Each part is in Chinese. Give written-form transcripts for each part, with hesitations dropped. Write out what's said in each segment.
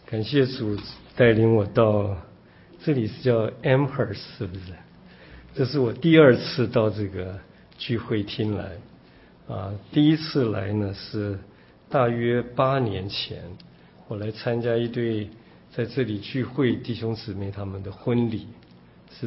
感谢主带领我到这里，是叫 Amherst 是不是？这是我第二次到这个聚会厅来第一次来呢是大约8年前，我来参加一对在这里聚会弟兄姊妹他们的婚礼，是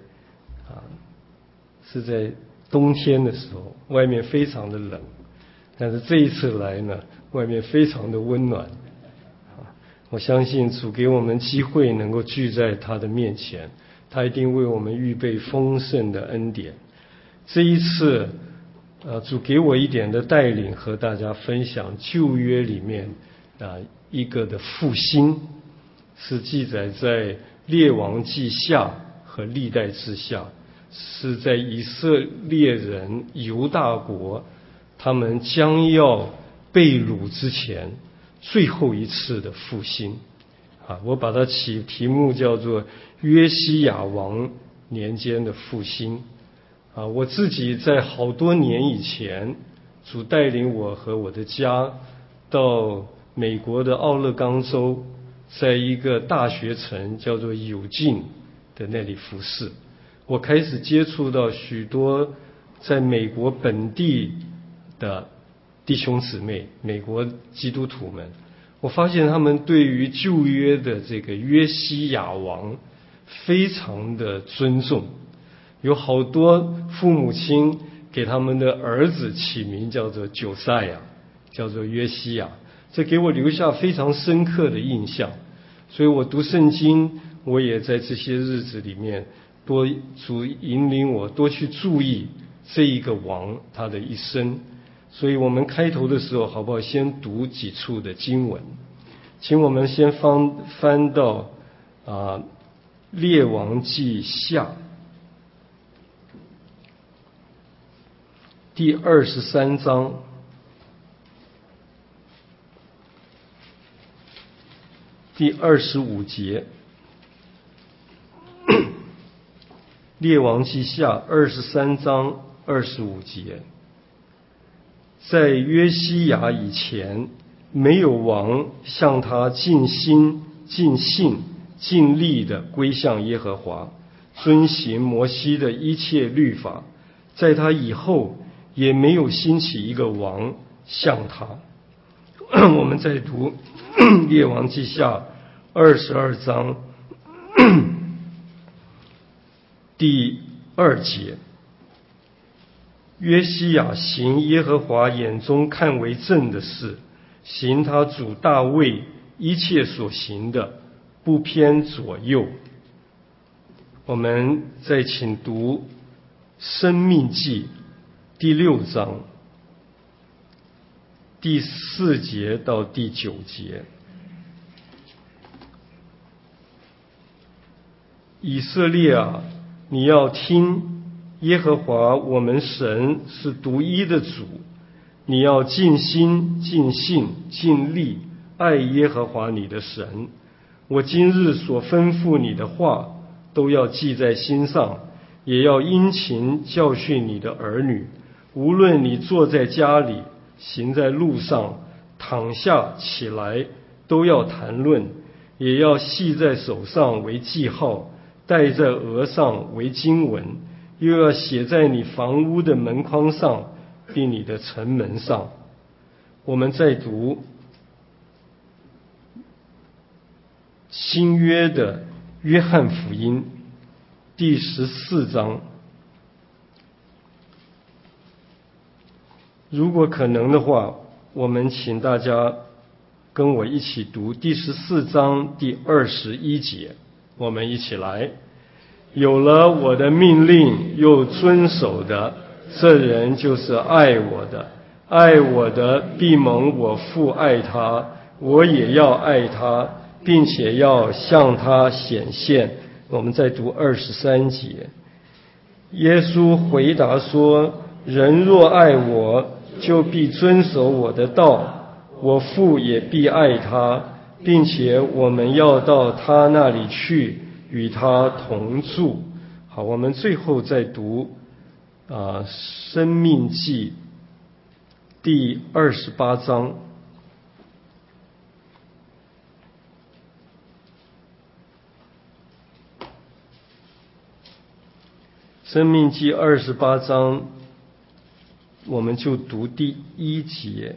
在冬天的时候，外面非常的冷，但是这一次来呢，外面非常的温暖。我相信主给我们机会能够聚在他的面前，他一定为我们预备丰盛的恩典。这一次主给我一点的带领，和大家分享旧约里面一个的复兴，是记载在列王记下和历代志下，是在以色列人犹大国他们将要被掳之前最后一次的复兴我把它起题目叫做约西亚王年间的复兴我自己在好多年以前，主带领我和我的家到美国的奥勒冈州，在一个大学城叫做有近的那里服侍。我开始接触到许多在美国本地的弟兄姊妹，美国基督徒们，我发现他们对于旧约的这个约西亚王非常的尊重，有好多父母亲给他们的儿子起名叫做久赛亚，叫做约西亚，这给我留下非常深刻的印象。所以我读圣经，我也在这些日子里面主引领我多去注意这一个王他的一生。所以我们开头的时候好不好先读几处的经文，请我们先翻到列王记下第23章第25节。列王记下23章25节，在约西亚以前，没有王向他尽心尽性尽力地归向耶和华，遵行摩西的一切律法，在他以后也没有兴起一个王像他。我们再读列王记下22章第2节，约西亚行耶和华眼中看为正的事，行他主大卫一切所行的，不偏左右。我们再请读申命记第6章第4节到第9节。以色列啊，你要听，耶和华我们神是独一的主，你要尽心尽性尽力爱耶和华你的神。我今日所吩咐你的话都要记在心上，也要殷勤教训你的儿女，无论你坐在家里，行在路上，躺下起来，都要谈论，也要系在手上为记号，戴在额上为经文，又要写在你房屋的门框上，并你的城门上。我们再读新约的约翰福音第14章，如果可能的话，我们请大家跟我一起读第14章第21节。我们一起来。有了我的命令又遵守的，这人就是爱我的。爱我的必蒙我父爱他，我也要爱他，并且要向他显现。我们再读23节。耶稣回答说，人若爱我，就必遵守我的道，我父也必爱他，并且我们要到他那里去，与他同住。好，我们最后再读申命记第28章申命记28章，我们就读第1节。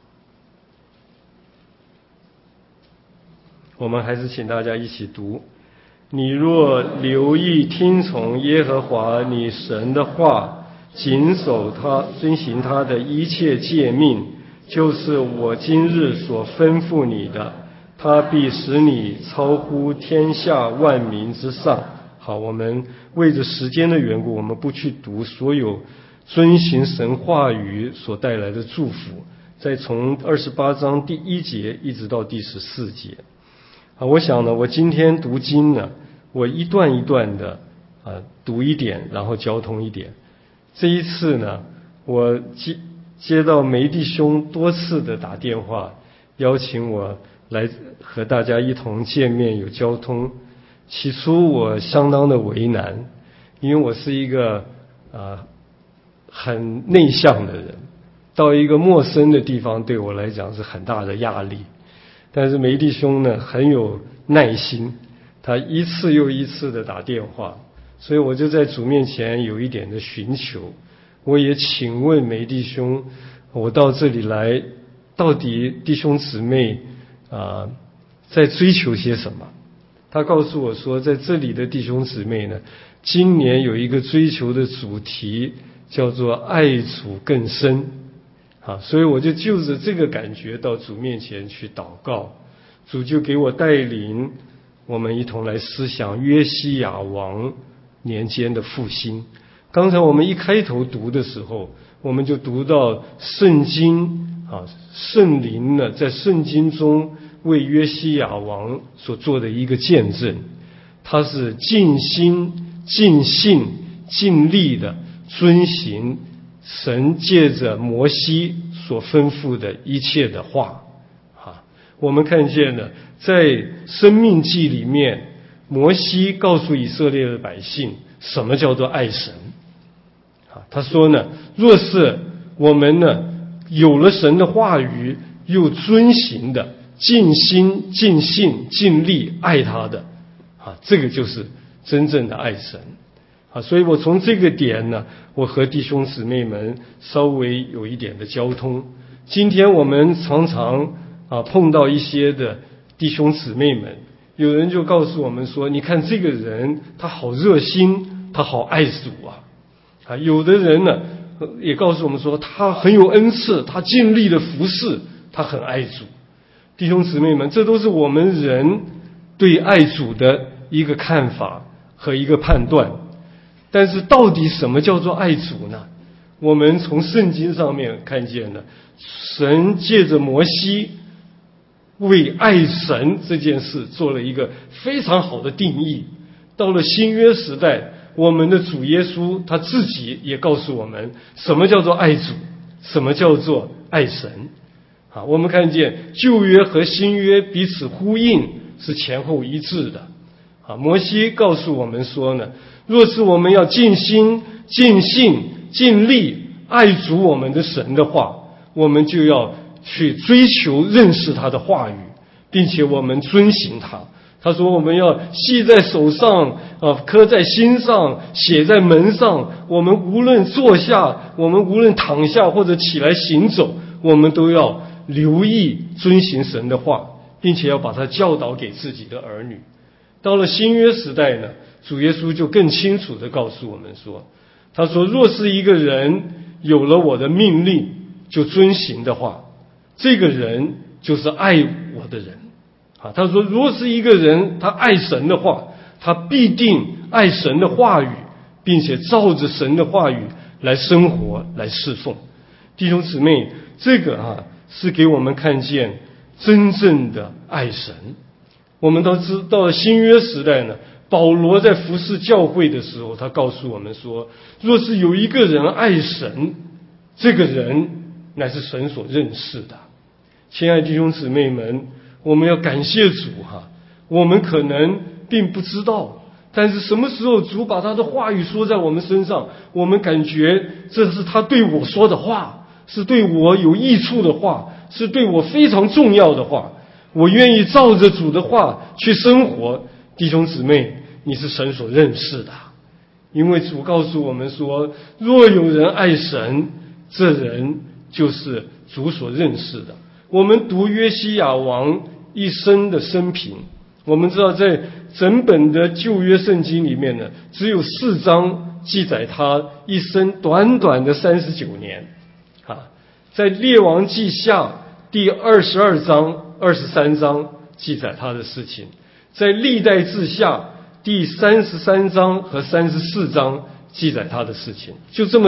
我们还是请大家一起读。你若留意听从耶和华你神的话，谨守他，遵行他的一切诫命，就是我今日所吩咐你的，他必使你超乎天下万民之上。好，我们为着时间的缘故，我们不去读所有遵行神话语所带来的祝福，再从28章第1节一直到第14节。我想呢，我今天读经呢，我一段一段的读一点，然后交通一点。这一次呢，我接到梅弟兄多次的打电话，邀请我来和大家一同见面有交通。起初我相当的为难，因为我是一个很内向的人，到一个陌生的地方对我来讲是很大的压力。但是梅弟兄呢很有耐心，他一次又一次的打电话，所以我就在主面前有一点的寻求。我也请问梅弟兄，我到这里来，到底弟兄姊妹在追求些什么？他告诉我说，在这里的弟兄姊妹呢，今年有一个追求的主题叫做爱主更深。所以我就着这个感觉到主面前去祷告，主就给我带领我们一同来思想约西亚王年间的复兴。刚才我们一开头读的时候，我们就读到圣经圣灵呢在圣经中为约西亚王所做的一个见证，他是尽心尽性尽力的遵行神借着摩西所吩咐的一切的话。我们看见了在申命记里面，摩西告诉以色列的百姓什么叫做爱神。他说呢，若是我们呢有了神的话语，又遵行的尽心尽性尽力爱他的这个就是真正的爱神。所以我从这个点呢，我和弟兄姊妹们稍微有一点的交通。今天我们常常碰到一些的弟兄姊妹们，有人就告诉我们说，你看这个人他好热心，他好爱主有的人呢也告诉我们说，他很有恩赐，他尽力的服侍，他很爱主。弟兄姊妹们，这都是我们人对爱主的一个看法和一个判断。但是到底什么叫做爱主呢？我们从圣经上面看见了，神借着摩西为爱神这件事做了一个非常好的定义。到了新约时代，我们的主耶稣他自己也告诉我们什么叫做爱主，什么叫做爱神。我们看见旧约和新约彼此呼应，是前后一致的。摩西告诉我们说呢，若是我们要尽心尽性尽力爱主我们的神的话，我们就要去追求认识他的话语，并且我们遵行他。他说我们要系在手上刻在心上，写在门上，我们无论坐下，我们无论躺下或者起来行走，我们都要留意遵行神的话，并且要把它教导给自己的儿女。到了新约时代呢，主耶稣就更清楚地告诉我们说，他说若是一个人有了我的命令就遵行的话，这个人就是爱我的人。他说若是一个人他爱神的话，他必定爱神的话语，并且照着神的话语来生活来侍奉。弟兄姊妹，这个是给我们看见真正的爱神。我们都知道新约时代呢，保罗在服侍教会的时候，他告诉我们说，若是有一个人爱神，这个人乃是神所认识的。亲爱的弟兄姊妹们，我们要感谢主我们可能并不知道，但是什么时候主把他的话语说在我们身上，我们感觉这是他对我说的话，是对我有益处的话，是对我非常重要的话，我愿意照着主的话去生活。弟兄姊妹，你是神所认识的， 因为主告诉我们说，若有人爱神，这人就是主所认识的。我们读约西亚王一生的生平，我们知道在整本的旧约圣经里面呢，只有4章记载他一生短短的39年在列王记下第22章、23章记载他的事情，在历代志下第33章和34章记载他的事情，就这么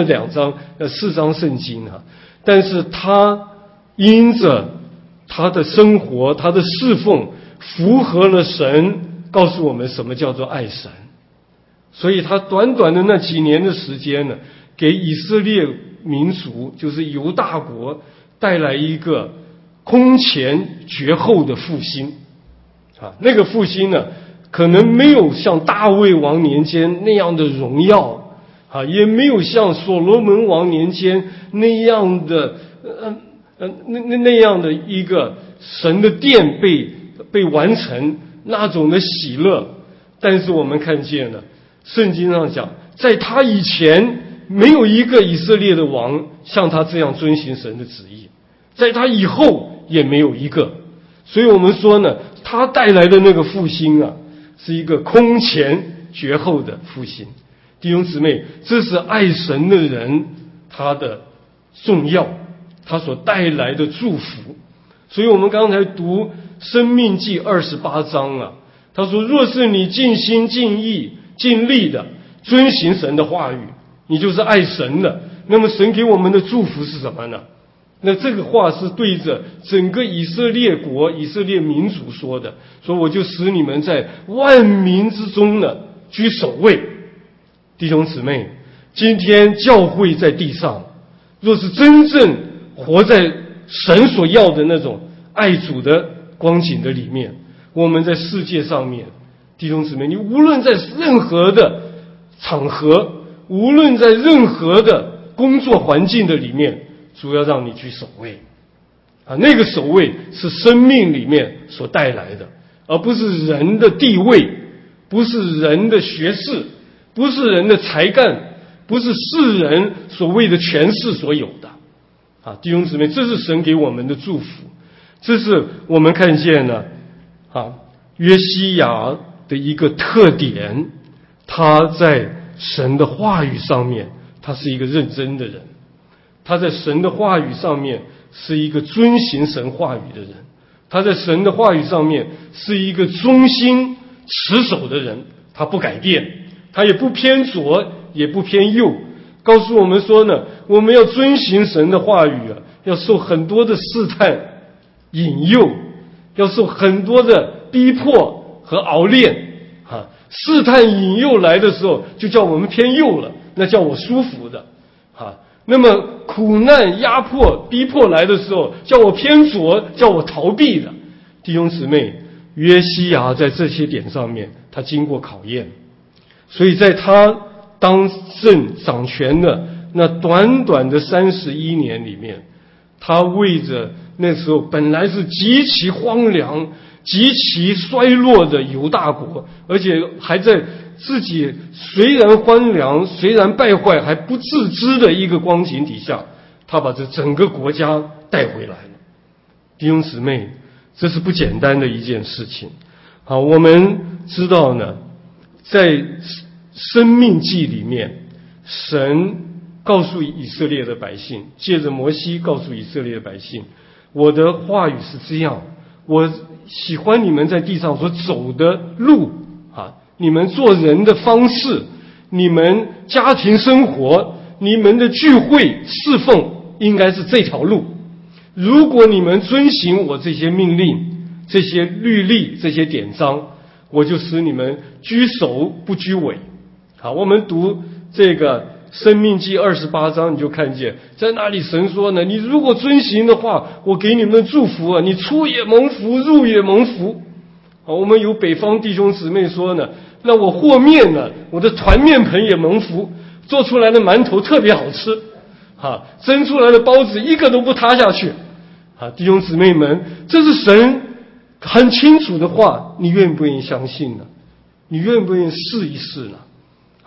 4章圣经但是他因着他的生活，他的侍奉符合了神告诉我们什么叫做爱神，所以他短短的那几年的时间呢，给以色列民族，就是犹大国带来一个空前绝后的复兴那个复兴呢，可能没有像大卫王年间那样的荣耀也没有像所罗门王年间那样的那样的一个神的殿被完成那种的喜乐。但是我们看见了圣经上讲，在他以前没有一个以色列的王像他这样遵行神的旨意，在他以后也没有一个。所以我们说呢，他带来的那个复兴是一个空前绝后的复兴。弟兄姊妹，这是爱神的人他的重要，他所带来的祝福。所以我们刚才读申命记28章他说，若是你尽心尽意尽力的遵行神的话语，你就是爱神的。那么神给我们的祝福是什么呢？那这个话是对着整个以色列国、以色列民族说的，说我就使你们在万民之中呢居首位。弟兄姊妹，今天教会在地上，若是真正活在神所要的那种爱主的光景的里面，我们在世界上面，弟兄姊妹，你无论在任何的场合，无论在任何的工作环境的里面，主要让你居首位那个首位是生命里面所带来的，而不是人的地位，不是人的学识，不是人的才干，不是世人所谓的权势所有的弟兄姊妹，这是神给我们的祝福。这是我们看见了约西亚的一个特点，他在神的话语上面他是一个认真的人，他在神的话语上面是一个遵行神话语的人，他在神的话语上面是一个忠心持守的人，他不改变，他也不偏左也不偏右。告诉我们说呢，我们要遵行神的话语要受很多的试探引诱，要受很多的逼迫和熬炼试探引诱来的时候就叫我们偏右了，那叫我舒服的那么苦难压迫逼迫来的时候叫我偏左，叫我逃避的。弟兄姊妹，约西亚在这些点上面他经过考验，所以在他当政掌权的那短短的31年里面，他为着那时候本来是极其荒凉极其衰落的犹大国，而且还在自己虽然荒凉虽然败坏还不自知的一个光景底下，他把这整个国家带回来了。弟兄姊妹，这是不简单的一件事情我们知道呢，在申命记里面，神告诉以色列的百姓，借着摩西告诉以色列的百姓，我的话语是这样，我喜欢你们在地上所走的路你们做人的方式，你们家庭生活，你们的聚会侍奉应该是这条路。如果你们遵行我这些命令，这些律例，这些典章，我就使你们居首不居尾我们读这个申命记28章，你就看见在那里神说呢，你如果遵行的话，我给你们祝福你出也蒙福，入也蒙福我们有北方弟兄姊妹说呢，那我和面呢，我的团面盆也蒙福，做出来的馒头特别好吃蒸出来的包子一个都不塌下去弟兄姊妹们，这是神很清楚的话，你愿不愿意相信呢？你愿不愿意试一试呢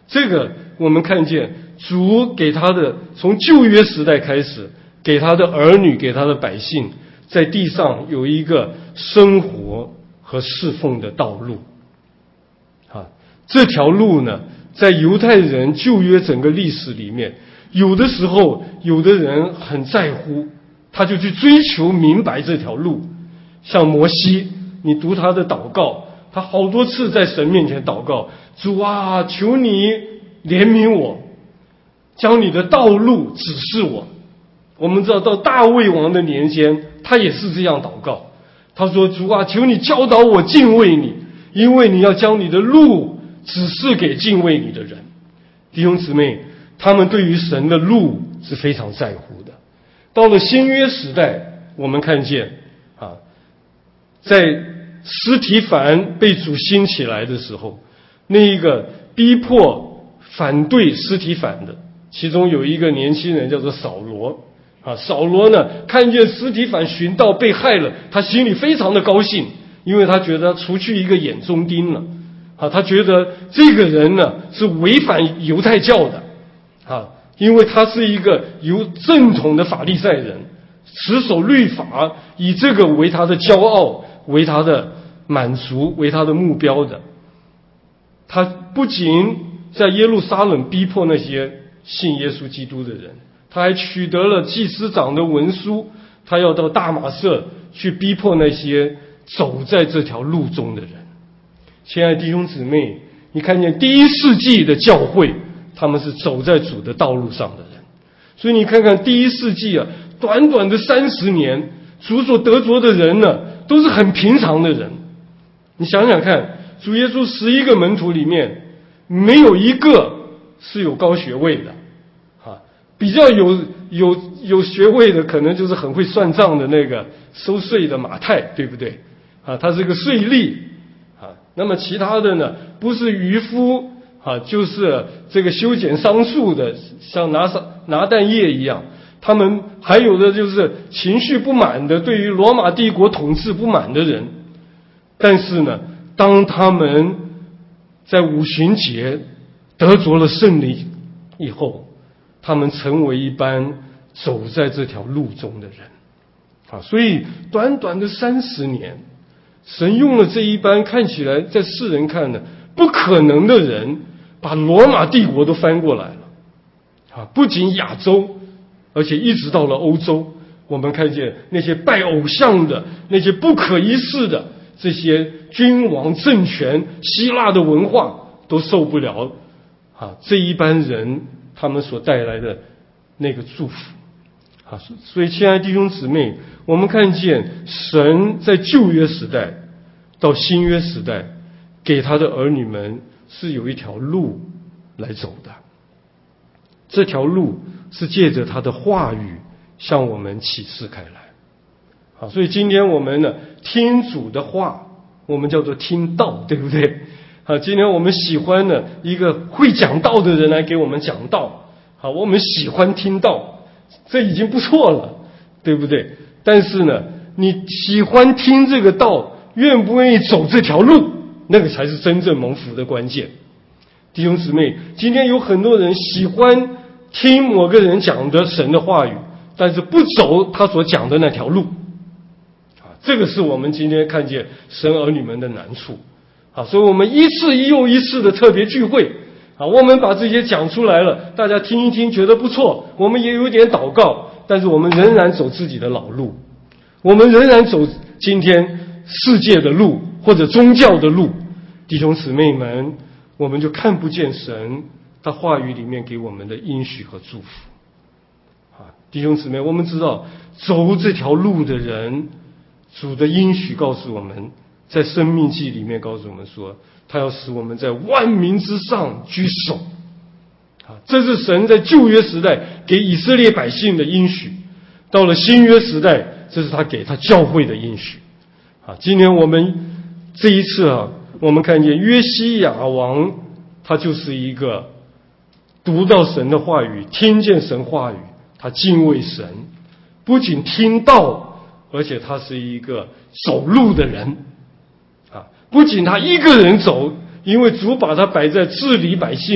这个我们看见主给他的，从旧约时代开始，给他的儿女，给他的百姓，在地上有一个生活和侍奉的道路。这条路呢，在犹太人旧约整个历史里面，有的时候有的人很在乎，他就去追求明白这条路。像摩西，你读他的祷告，他好多次在神面前祷告，主啊，求你怜悯我，将你的道路指示我。我们知道到大卫王的年间，他也是这样祷告，他说，主啊，求你教导我敬畏你，因为你要将你的路指示给敬畏你的人。弟兄姊妹，他们对于神的路是非常在乎的。到了新约时代，我们看见在司提反被主兴起来的时候，那一个逼迫反对司提反的，其中有一个年轻人叫做扫罗。扫罗呢，看见司提反寻道被害了，他心里非常的高兴，因为他觉得除去一个眼中钉了。他觉得这个人呢是违反犹太教的，因为他是一个有正统的法利赛人，持守律法，以这个为他的骄傲，为他的满足，为他的目标的。他不仅在耶路撒冷逼迫那些信耶稣基督的人，他还取得了祭司长的文书，他要到大马色去逼迫那些走在这条路中的人。亲爱的弟兄姊妹，你看见第一世纪的教会，他们是走在主的道路上的人。所以你看看第一世纪短短的30年，主所得着的人呢，都是很平常的人。你想想看，主耶稣11个门徒里面，没有一个是有高学位的，比较有学位的，可能就是很会算账的那个收税的马太，对不对？他是个税吏。那么其他的呢，不是渔夫就是这个修剪桑树的，像拿但业一样。他们还有的就是情绪不满的，对于罗马帝国统治不满的人。但是呢，当他们在五旬节得着了胜利以后，他们成为一般走在这条路中的人。所以短短的30年，神用了这一班看起来在世人看呢不可能的人，把罗马帝国都翻过来了。不仅亚洲，而且一直到了欧洲，我们看见那些拜偶像的，那些不可一世的这些君王政权，希腊的文化都受不了这一班人他们所带来的那个祝福。所以亲爱的弟兄姊妹，我们看见神在旧约时代到新约时代，给他的儿女们是有一条路来走的。这条路是借着他的话语向我们启示开来。所以今天我们呢，听主的话，我们叫做听道，对不对？今天我们喜欢呢一个会讲道的人来给我们讲道，我们喜欢听道，这已经不错了，对不对？但是呢，你喜欢听这个道，愿不愿意走这条路，那个才是真正蒙福的关键。弟兄姊妹，今天有很多人喜欢听某个人讲的神的话语，但是不走他所讲的那条路。这个是我们今天看见神儿女们的难处。所以我们一次又一次的特别聚会，我们把这些讲出来了，大家听一听觉得不错，我们也有点祷告，但是我们仍然走自己的老路，我们仍然走今天世界的路或者宗教的路。弟兄姊妹们，我们就看不见神他话语里面给我们的应许和祝福。弟兄姊妹，我们知道走这条路的人，主的应许告诉我们，在生命记里面告诉我们说，他要使我们在万民之上居首。这是神在旧约时代给以色列百姓的应许，到了新约时代，这是他给他教会的应许。今天我们这一次我们看见约西亚王，他就是一个读到神的话语，听见神话语，他敬畏神，不仅听道，而且他是一个走路的人。不仅他一个人走，因为主把他摆在治理百姓的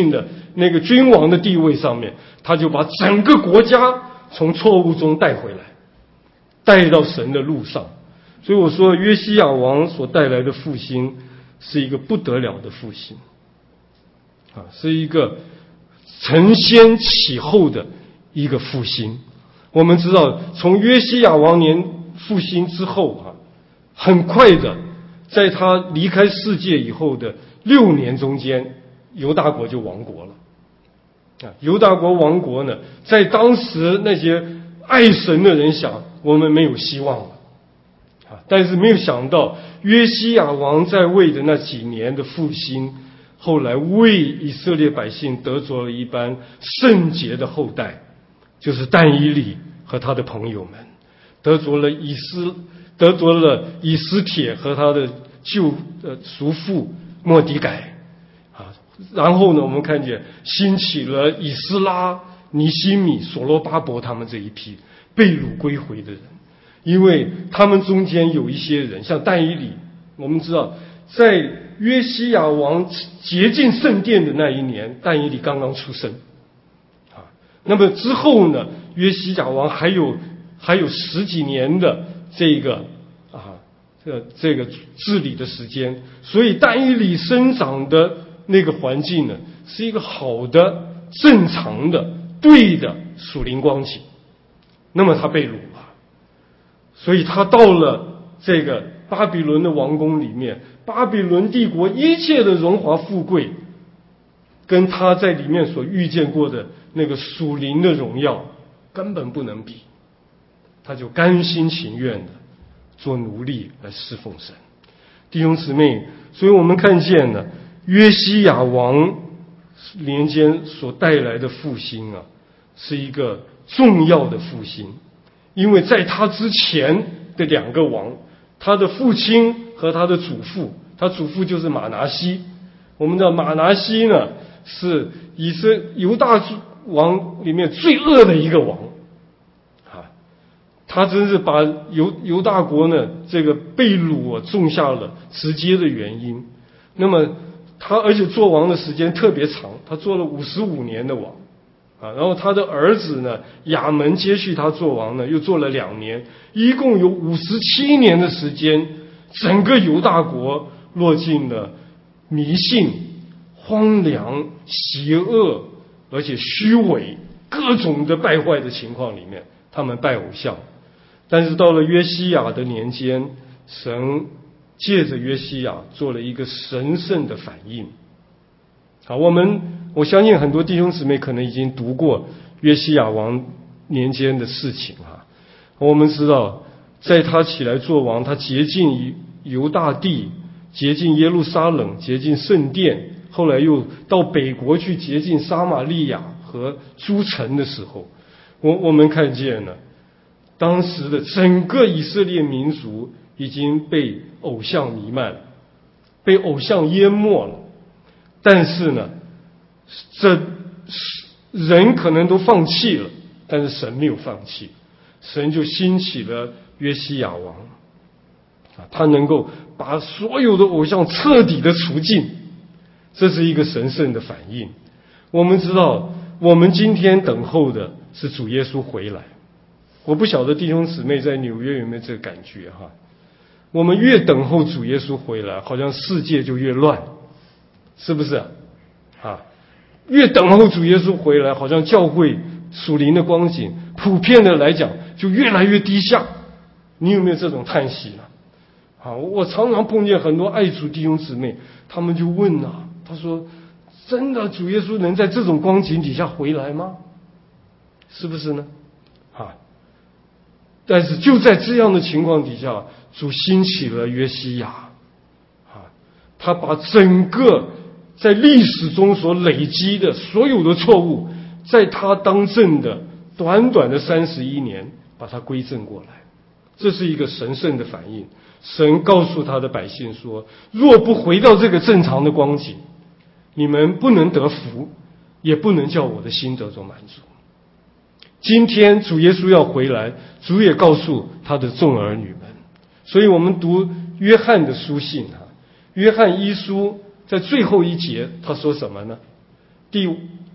那个君王的地位上面，他就把整个国家从错误中带回来，带到神的路上。所以我说约西亚王所带来的复兴是一个不得了的复兴是一个承先启后的一个复兴。我们知道从约西亚王年复兴之后很快的在他离开世界以后的6年中间，犹大国就亡国了犹大国亡国呢，在当时那些爱神的人想我们没有希望了但是没有想到约西亚王在位的那几年的复兴，后来为以色列百姓得着了一般圣洁的后代，就是但以理和他的朋友们，得着了以斯帖和他的叔父末底改然后呢，我们看见兴起了以斯拉、尼希米、所罗巴伯他们这一批被掳归回的人。因为他们中间有一些人，像但以理，我们知道在约西亚王洁净圣殿的那一年，但以理刚刚出生那么之后呢，约西亚王还有10几年的这个治理的时间，所以但以理生长的那个环境呢，是一个好的、正常的、对的属灵光景。那么他被掳所以他到了这个巴比伦的王宫里面，巴比伦帝国一切的荣华富贵，跟他在里面所遇见过的那个属灵的荣耀根本不能比，他就甘心情愿的做奴隶来侍奉神。弟兄姊妹，所以我们看见呢，约西亚王年间所带来的复兴是一个重要的复兴。因为在他之前的2个王，他的父亲和他的祖父，他祖父就是马拿西。我们知道马拿西呢是犹大王里面最恶的一个王他真是把犹大国呢这个被掳种下了直接的原因。那么他而且做王的时间特别长，他做了55年的王然后他的儿子呢亚门接续他做王呢，又做了2年，一共有57年的时间，整个犹大国落进了迷信、荒凉、邪恶而且虚伪各种的败坏的情况里面，他们拜偶像。但是到了约西亚的年间，神借着约西亚做了一个神圣的反应我相信很多弟兄姊妹可能已经读过约西亚王年间的事情我们知道在他起来做王，他洁净犹大地，洁净耶路撒冷，洁净圣殿，后来又到北国去洁净撒玛利亚和诸城的时候，我们看见了当时的整个以色列民族已经被偶像弥漫，被偶像淹没了。但是呢，这人可能都放弃了，但是神没有放弃，神就兴起了约西亚王他能够把所有的偶像彻底的除尽，这是一个神圣的反应。我们知道我们今天等候的是主耶稣回来。我不晓得弟兄姊妹在纽约有没有这个感觉我们越等候主耶稣回来，好像世界就越乱，是不是越等候主耶稣回来，好像教会属灵的光景普遍的来讲就越来越低下。你有没有这种叹息呢我常常碰见很多爱主弟兄姊妹，他们就问他说真的主耶稣能在这种光景底下回来吗？是不是呢但是就在这样的情况底下，主兴起了约西亚他把整个在历史中所累积的所有的错误，在他当政的短短的31年把它归正过来。这是一个神圣的反应。神告诉他的百姓说，若不回到这个正常的光景，你们不能得福，也不能叫我的心得着满足。今天主耶稣要回来，主也告诉他的众儿女们。所以我们读约翰的书信约翰一书在最后一节他说什么呢？第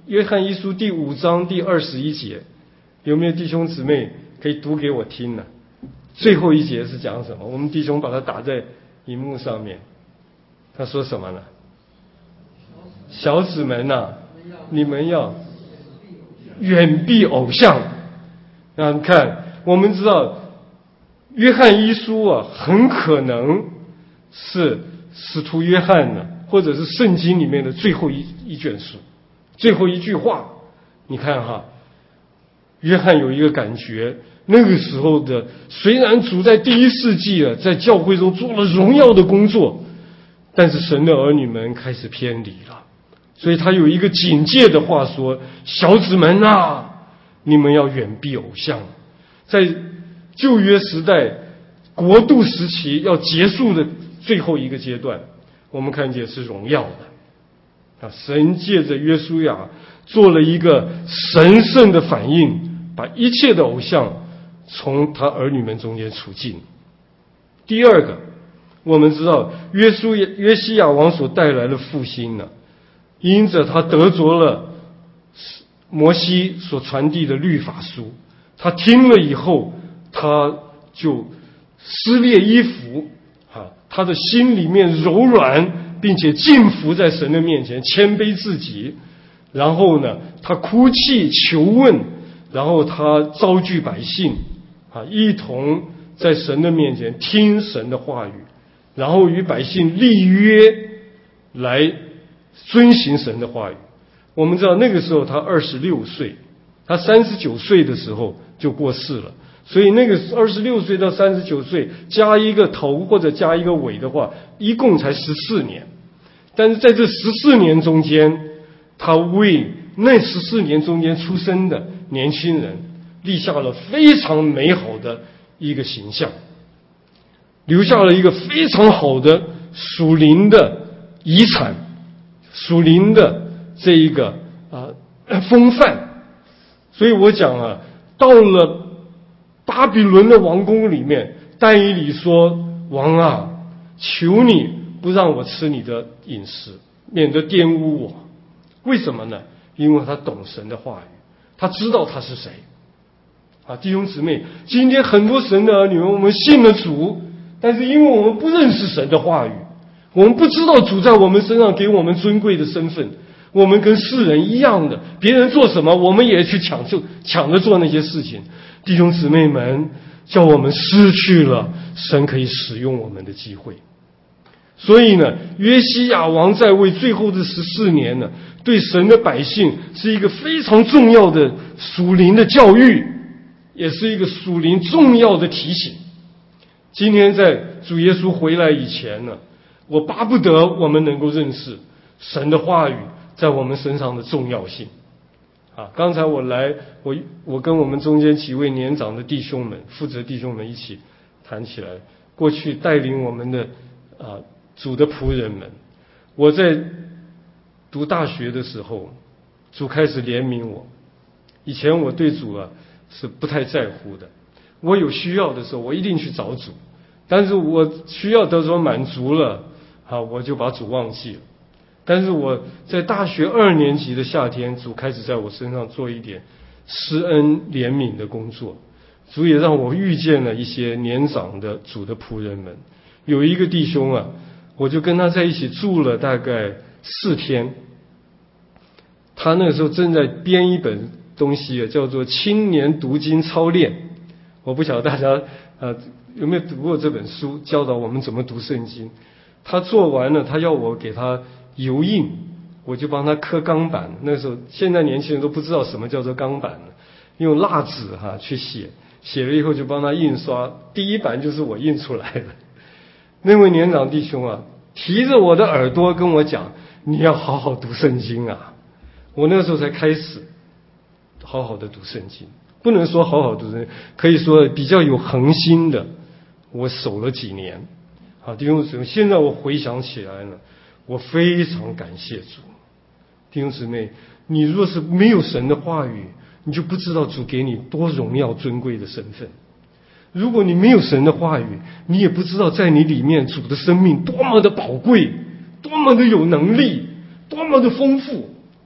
约翰一书第5章第21节，有没有弟兄姊妹可以读给我听呢？最后一节是讲什么？我们弟兄把它打在荧幕上面。他说什么呢？小子们啊，你们要远避偶像。那你看，我们知道约翰一书啊，很可能是使徒约翰呢，或者是圣经里面的最后一卷书，最后一句话。你看哈，约翰有一个感觉，那个时候的虽然主在第1世纪啊，在教会中做了荣耀的工作，但是神的儿女们开始偏离了，所以他有一个警戒的话说：小子们啊，你们要远避偶像。在旧约时代国度时期要结束的最后一个阶段，我们看见是荣耀的神借着约书亚做了一个神圣的反应，把一切的偶像从他儿女们中间除尽。第二个，我们知道约西亚王所带来的复兴呢，因着他得着了摩西所传递的律法书，他听了以后，他就撕裂衣服，他的心里面柔软，并且敬服在神的面前，谦卑自己。然后呢，他哭泣求问，然后他招聚百姓，一同在神的面前听神的话语，然后与百姓立约来遵行神的话语。我们知道那个时候他26岁，他39岁的时候就过世了，所以那个26岁到39岁加一个头或者加一个尾的话，一共才14年。但是在这14年中间，他为那14年中间出生的年轻人立下了非常美好的一个形象，留下了一个非常好的属灵的遗产，属灵的这一个风范。所以我讲啊，到了巴比伦的王宫里面，但以理说：王啊，求你不让我吃你的饮食，免得玷污我。为什么呢？因为他懂神的话语，他知道他是谁。弟兄姊妹，今天很多神的儿女，我们信了主，但是因为我们不认识神的话语，我们不知道主在我们身上给我们尊贵的身份，我们跟世人一样的，别人做什么我们也去抢着做那些事情。弟兄姊妹们，叫我们失去了神可以使用我们的机会。所以呢，约西亚王在位最后的14年呢，对神的百姓是一个非常重要的属灵的教育，也是一个属灵重要的提醒。今天在主耶稣回来以前呢，我巴不得我们能够认识神的话语在我们身上的重要性。刚才我跟我们中间几位年长的弟兄们，负责弟兄们一起谈起来，过去带领我们的主的仆人们。我在读大学的时候，主开始怜悯我。以前我对主是不太在乎的，我有需要的时候我一定去找主，但是我需要得着满足了，我就把主忘记了。但是我在大学2年级的夏天，主开始在我身上做一点施恩怜悯的工作，主也让我遇见了一些年长的主的仆人们。有一个弟兄我就跟他在一起住了大概4天，他那个时候正在编一本东西叫做青年读经操练。我不晓得大家有没有读过这本书，教导我们怎么读圣经。他做完了，他要我给他油印，我就帮他刻钢板。那时候现在年轻人都不知道什么叫做钢板了，用蜡纸去写了以后就帮他印刷，第一版就是我印出来的。那位年长弟兄提着我的耳朵跟我讲，你要好好读圣经啊。我那个时候才开始好好的读圣经，不能说好好读圣经，可以说比较有恒心的，我守了几年。弟兄姊妹，现在我回想起来呢，我非常感谢主。弟兄姊妹，你若是没有神的话语，你就不知道主给你多荣耀尊贵的身份。如果你没有神的话语，你也不知道在你里面主的生命多么的宝贵，多么的有能力，多么的丰富。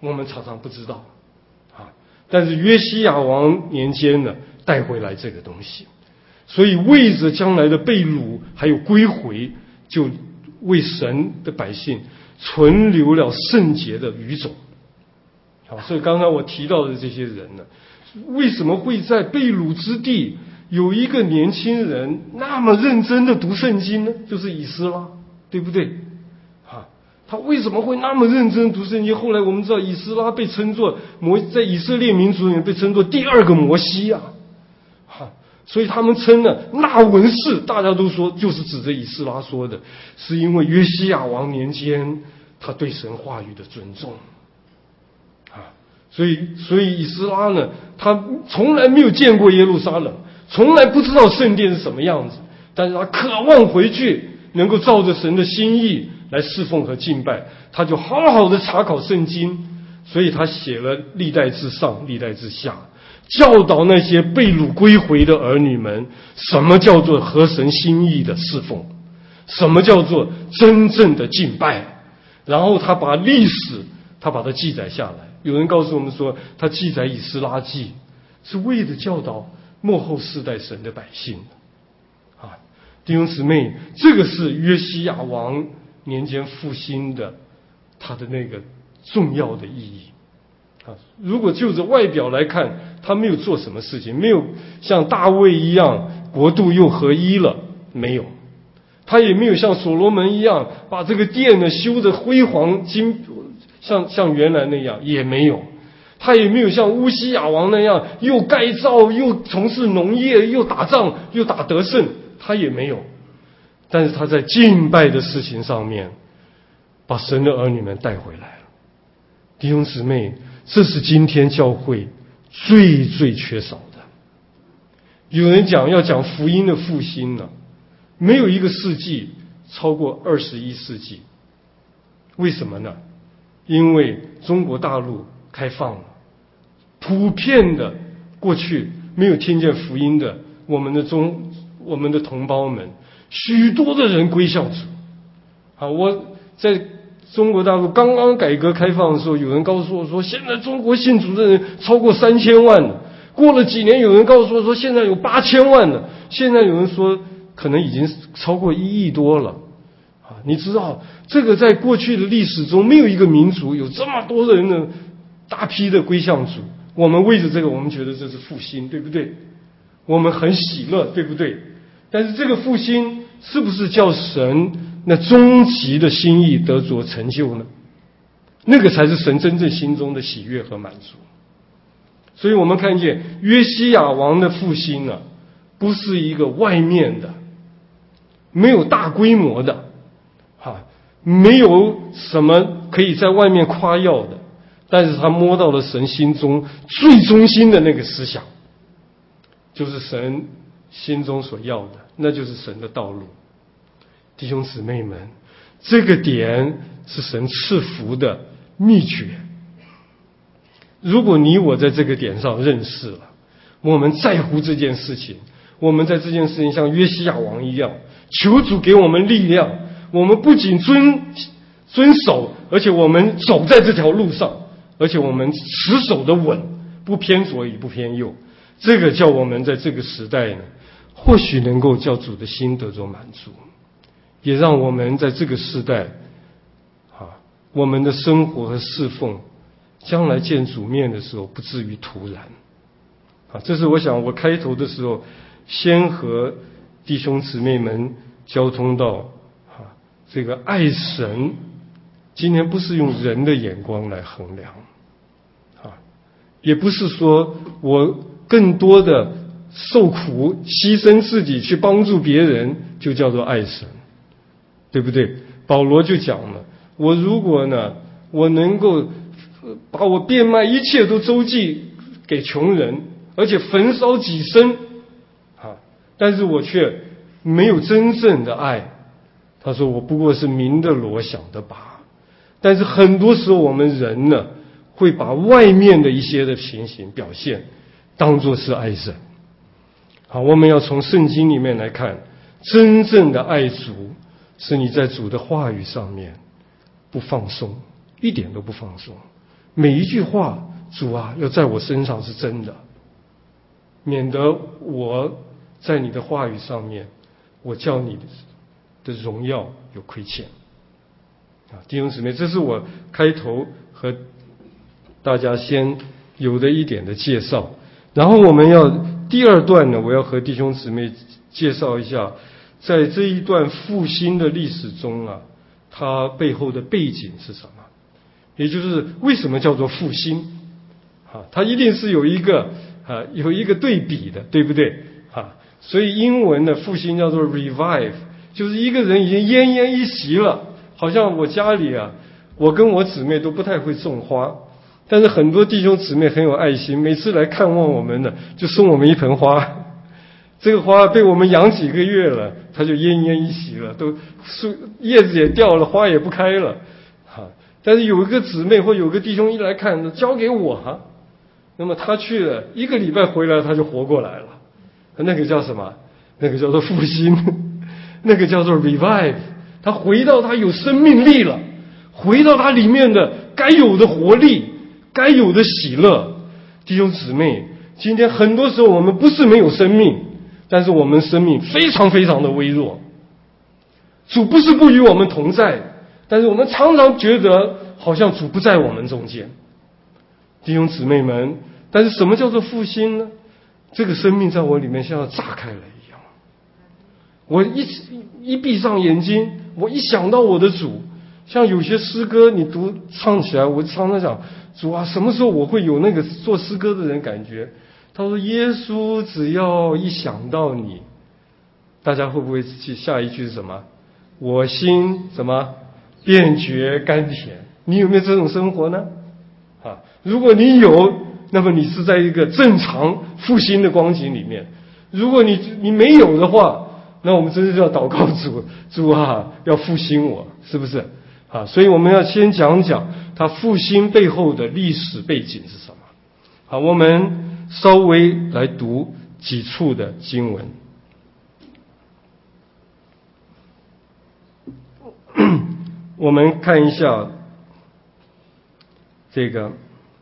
我们常常不知道但是约西亚王年间呢，带回来这个东西，所以为着将来的被掳还有归回，就为神的百姓存留了圣洁的语种。所以刚才我提到的这些人呢，为什么会在被掳之地有一个年轻人那么认真的读圣经呢？就是以斯拉，对不对？他为什么会那么认真读圣经？后来我们知道以斯拉被称作在以色列民族里面被称作第二个摩西所以他们称呢那文士，大家都说就是指着以斯拉说的，是因为约西亚王年间他对神话语的尊重所以以斯拉呢，他从来没有见过耶路撒冷，从来不知道圣殿是什么样子，但是他渴望回去能够照着神的心意来侍奉和敬拜，他就好好的查考圣经，所以他写了历代志上历代志下，教导那些被掳归回的儿女们什么叫做合神心意的侍奉，什么叫做真正的敬拜，然后他把历史他把它记载下来。有人告诉我们说，他记载以斯拉记是为了教导末后世代神的百姓弟兄姊妹，这个是约西亚王年间复兴的他的那个重要的意义如果就着外表来看，他没有做什么事情，没有像大卫一样国度又合一了，没有，他也没有像所罗门一样把这个殿呢修得辉煌像原来那样，也没有，他也没有像乌西亚王那样又改造又从事农业又打仗又打得胜，他也没有，但是他在敬拜的事情上面把神的儿女们带回来了。弟兄姊妹，这是今天教会最最缺少的。有人要讲福音的复兴呢，没有一个世纪超过21世纪。为什么呢？因为中国大陆开放了，普遍的过去没有听见福音的我们的同胞们，许多的人归向主我在中国大陆刚刚改革开放的时候，有人告诉我说，现在中国信主的人超过3000万了。过了几年，有人告诉我说，现在有8000万了。现在有人说，可能已经超过1亿多了。你知道，这个在过去的历史中，没有一个民族有这么多人呢，大批的归向主。我们为着这个，我们觉得这是复兴，对不对？我们很喜乐，对不对？但是这个复兴是不是叫神那终极的心意得着成就呢？那个才是神真正心中的喜悦和满足。所以我们看见约西亚王的复兴呢，不是一个外面的，没有大规模的没有什么可以在外面夸耀的，但是他摸到了神心中最中心的那个思想，就是神心中所要的，那就是神的道路。弟兄姊妹们，这个点是神赐福的秘诀。如果你我在这个点上认识了，我们在乎这件事情，我们在这件事情像约西亚王一样，求主给我们力量，我们不仅遵守，而且我们走在这条路上，而且我们持守的稳，不偏左也不偏右。这个叫我们在这个时代呢，或许能够叫主的心得着满足，也让我们在这个时代我们的生活和侍奉将来见主面的时候不至于突然这是我想我开头的时候先和弟兄姊妹们交通到这个爱神，今天不是用人的眼光来衡量也不是说我更多的受苦牺牲自己去帮助别人就叫做爱神，对不对？保罗就讲了，我如果呢我能够把我变卖一切都周济给穷人，而且焚烧己身但是我却没有真正的爱，他说我不过是明的罗想的拔。但是很多时候我们人呢会把外面的一些的情形表现当作是爱神我们要从圣经里面来看，真正的爱主是你在主的话语上面不放松，一点都不放松， 每一句话，主啊，要在我身上是真的，免得我在你的话语上面，我叫你的荣耀有亏欠。弟兄姊妹，这是我开头和大家先有的一点的介绍。然后我们要第二段呢，我要和弟兄姊妹介绍一下，在这一段复兴的历史中啊，它背后的背景是什么？也就是为什么叫做复兴？它一定是有一个对比的，对不对？所以英文的复兴叫做 revive， 就是一个人已经奄奄一息了。好像我家里啊，我跟我姊妹都不太会种花，但是很多弟兄姊妹很有爱心，每次来看望我们呢，就送我们一盆花。这个花被我们养几个月了，它就奄奄一息了，都叶子也掉了，花也不开了。但是有一个姊妹或有个弟兄一来看，交给我那么他去了1个礼拜回来，他就活过来了。那个叫什么？那个叫做复兴，那个叫做 revive。他回到他有生命力了，回到他里面的该有的活力，该有的喜乐。弟兄姊妹，今天很多时候我们不是没有生命，但是我们生命非常非常的微弱。主不是不与我们同在，但是我们常常觉得好像主不在我们中间。弟兄姊妹们，但是什么叫做复兴呢？这个生命在我里面像要炸开了一样。我一闭上眼睛，我一想到我的主，像有些诗歌你唱起来，我常常想，主啊，什么时候我会有那个做诗歌的人感觉？他说耶稣只要一想到你，大家会不会下一句是什么？我心什么便觉甘甜。你有没有这种生活呢？如果你有，那么你是在一个正常复兴的光景里面。如果你没有的话，那我们真是要祷告主啊，要复兴我，是不是？所以我们要先讲讲他复兴背后的历史背景是什么。好，我们稍微来读几处的经文。我们看一下这个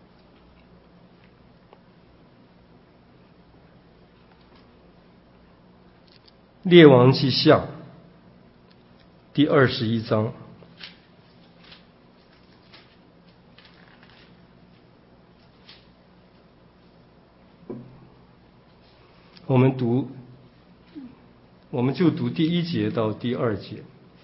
列王纪下第21章。我们就读第1节到第2节，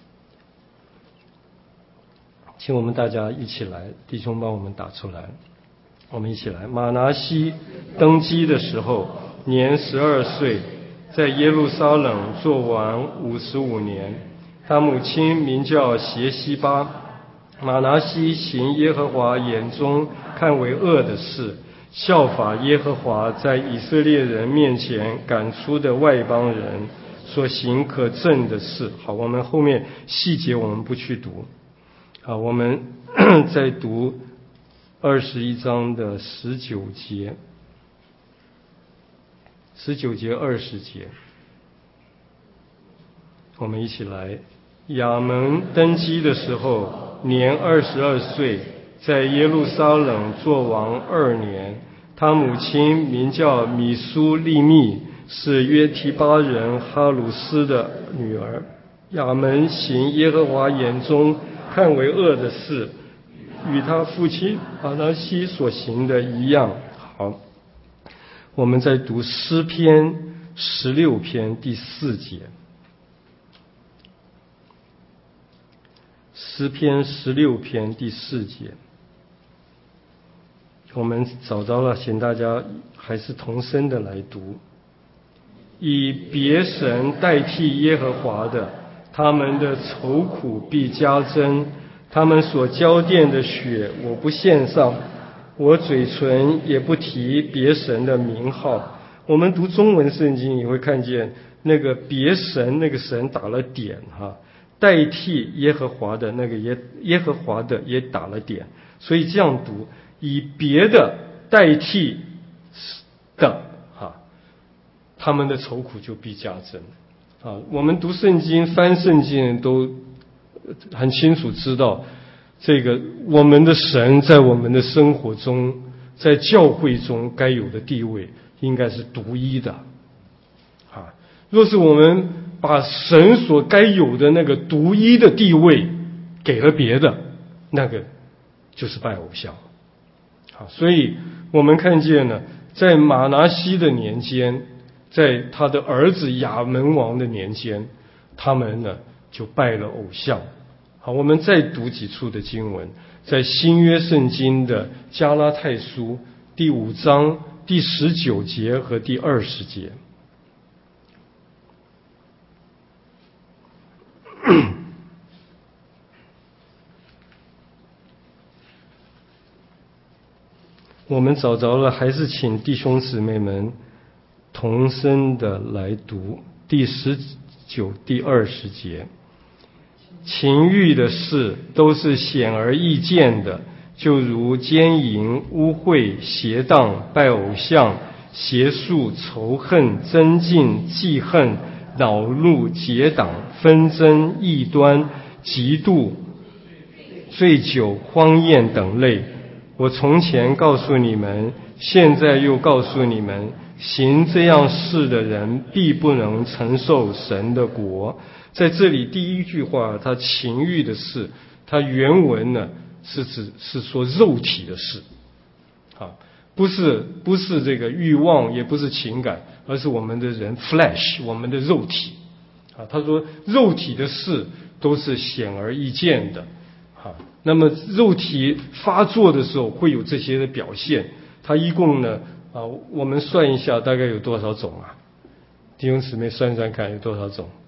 请我们大家一起来，弟兄帮我们打出来。我们一起来。马拿西登基的时候，年12岁，在耶路撒冷做王55年。他母亲名叫协西巴。马拿西行耶和华眼中看为恶的事，效法耶和华在以色列人面前赶出的外邦人所行可憎的事。好，我们后面细节我们不去读。好，我们再读21章的19节20节，我们一起来。亚门登基的时候，年22岁，在耶路撒冷做王2年。他母亲名叫米苏利密，是约提巴人哈鲁斯的女儿。亚门行耶和华眼中看为恶的事，与他父亲马拿西所行的一样。好，我们再读诗篇16篇第4节。诗篇16篇第4节，我们找到了，请大家还是同声的来读。以别神代替耶和华的，他们的愁苦必加增。他们所浇奠的血我不献上，我嘴唇也不提别神的名号。我们读中文圣经，你会看见那个别神，那个神打了点代替耶和华的那个耶和华的也打了点，所以这样读，以别的代替的他们的愁苦就必加增。我们读圣经翻圣经都很清楚知道， 这个我们的神在我们的生活中，在教会中该有的地位应该是独一的啊。若是我们把神所该有的那个独一的地位给了别的，那个就是拜偶像啊。所以我们看见呢，在马拿西的年间，在他的儿子亚门王的年间，他们呢就拜了偶像。好，我们再读几处的经文，在新约圣经的加拉太书第5章第19节和第20节。我们找着了，还是请弟兄姊妹们同声的来读第19、第20节。情欲的事都是显而易见的，就如奸淫、污秽、邪荡、拜偶像、邪术、仇恨、争竞、记恨、恼怒、结党、纷争、异端、嫉妒、醉酒、荒宴等类。我从前告诉你们，现在又告诉你们，行这样事的人必不能承受神的国。在这里第一句话，他情欲的事，他原文呢是说肉体的事啊，不是这个欲望，也不是情感，而是我们的人 flesh， 我们的肉体啊。他说肉体的事都是显而易见的啊。那么肉体发作的时候会有这些的表现，它一共呢我们算一下大概有多少种啊？弟兄姊妹算算看有多少种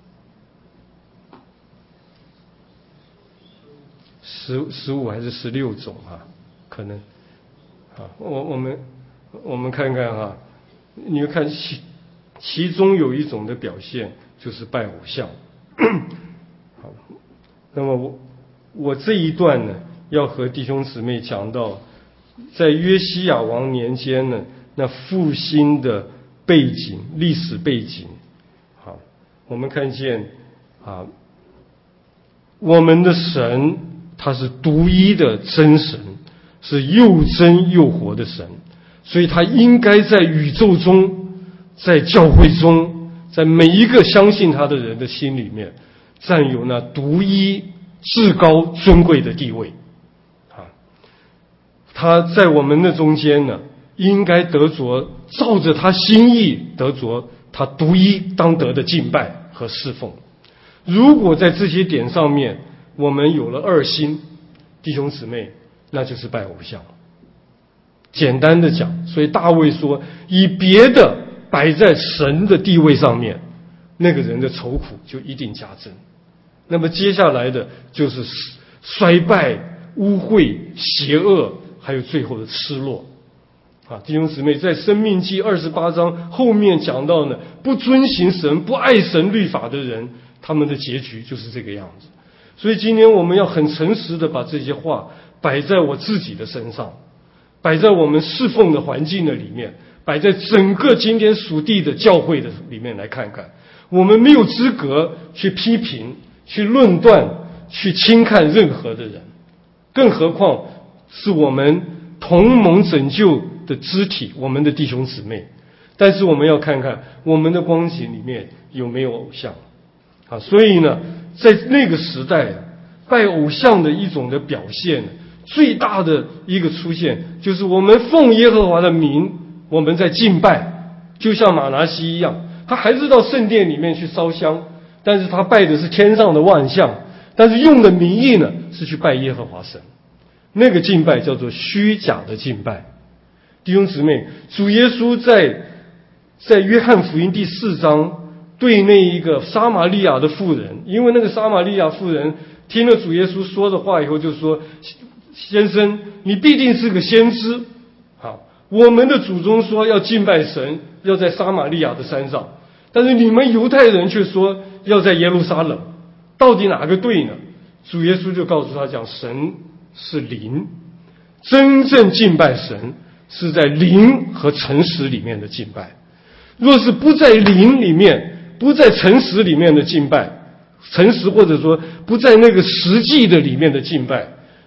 ？15还是16种啊？可能啊，我们看看啊，你们看其中有一种的表现就是拜偶像。好，那么我这一段呢，要和弟兄姊妹讲到，在约西亚王年间呢，那复兴的背景、历史背景。好，我们看见啊，我们的神他是独一的真神，是又真又活的神，所以他应该在宇宙中，在教会中，在每一个相信他的人的心里面，占有那独一、至高、尊贵的地位啊。他在我们的中间呢，应该得着照着他心意得着他独一当得的敬拜和侍奉。如果在这些点上面我们有了二心，弟兄姊妹，那就是拜偶像。简单的讲，所以大卫说，以别的摆在神的地位上面，那个人的愁苦就一定加增。那么接下来的就是衰败、污秽、邪恶，还有最后的失落啊。弟兄姊妹，在申命记28章后面讲到呢，不遵行神、不爱神律法的人，他们的结局就是这个样子。所以今天我们要很诚实的把这些话摆在我自己的身上，摆在我们侍奉的环境的里面，摆在整个今天属地的教会的里面来看看。我们没有资格去批评、去论断、去轻看任何的人，更何况是我们同盟拯救的肢体，我们的弟兄姊妹。但是我们要看看我们的光景里面有没有偶像啊。所以呢，在那个时代拜偶像的一种的表现，最大的一个出现就是我们奉耶和华的名，我们在敬拜，就像马拿西一样，他还是到圣殿里面去烧香，但是他拜的是天上的万象，但是用的名义呢是去拜耶和华神。那个敬拜叫做虚假的敬拜。弟兄姊妹，主耶稣在约翰福音第4章对那一个撒玛利亚的妇人，因为那个撒玛利亚妇人听了主耶稣说的话以后，就说：先生，你必定是个先知。好，我们的祖宗说要敬拜神，要在撒玛利亚的山上，但是你们犹太人却说要在耶路撒冷，到底哪个对呢？主耶稣就告诉他讲，神是灵，真正敬拜神是在灵和诚实里面的敬拜。若是不在灵里面，不在诚实里面的敬拜，诚实或者说不在那个实际的里面的敬拜，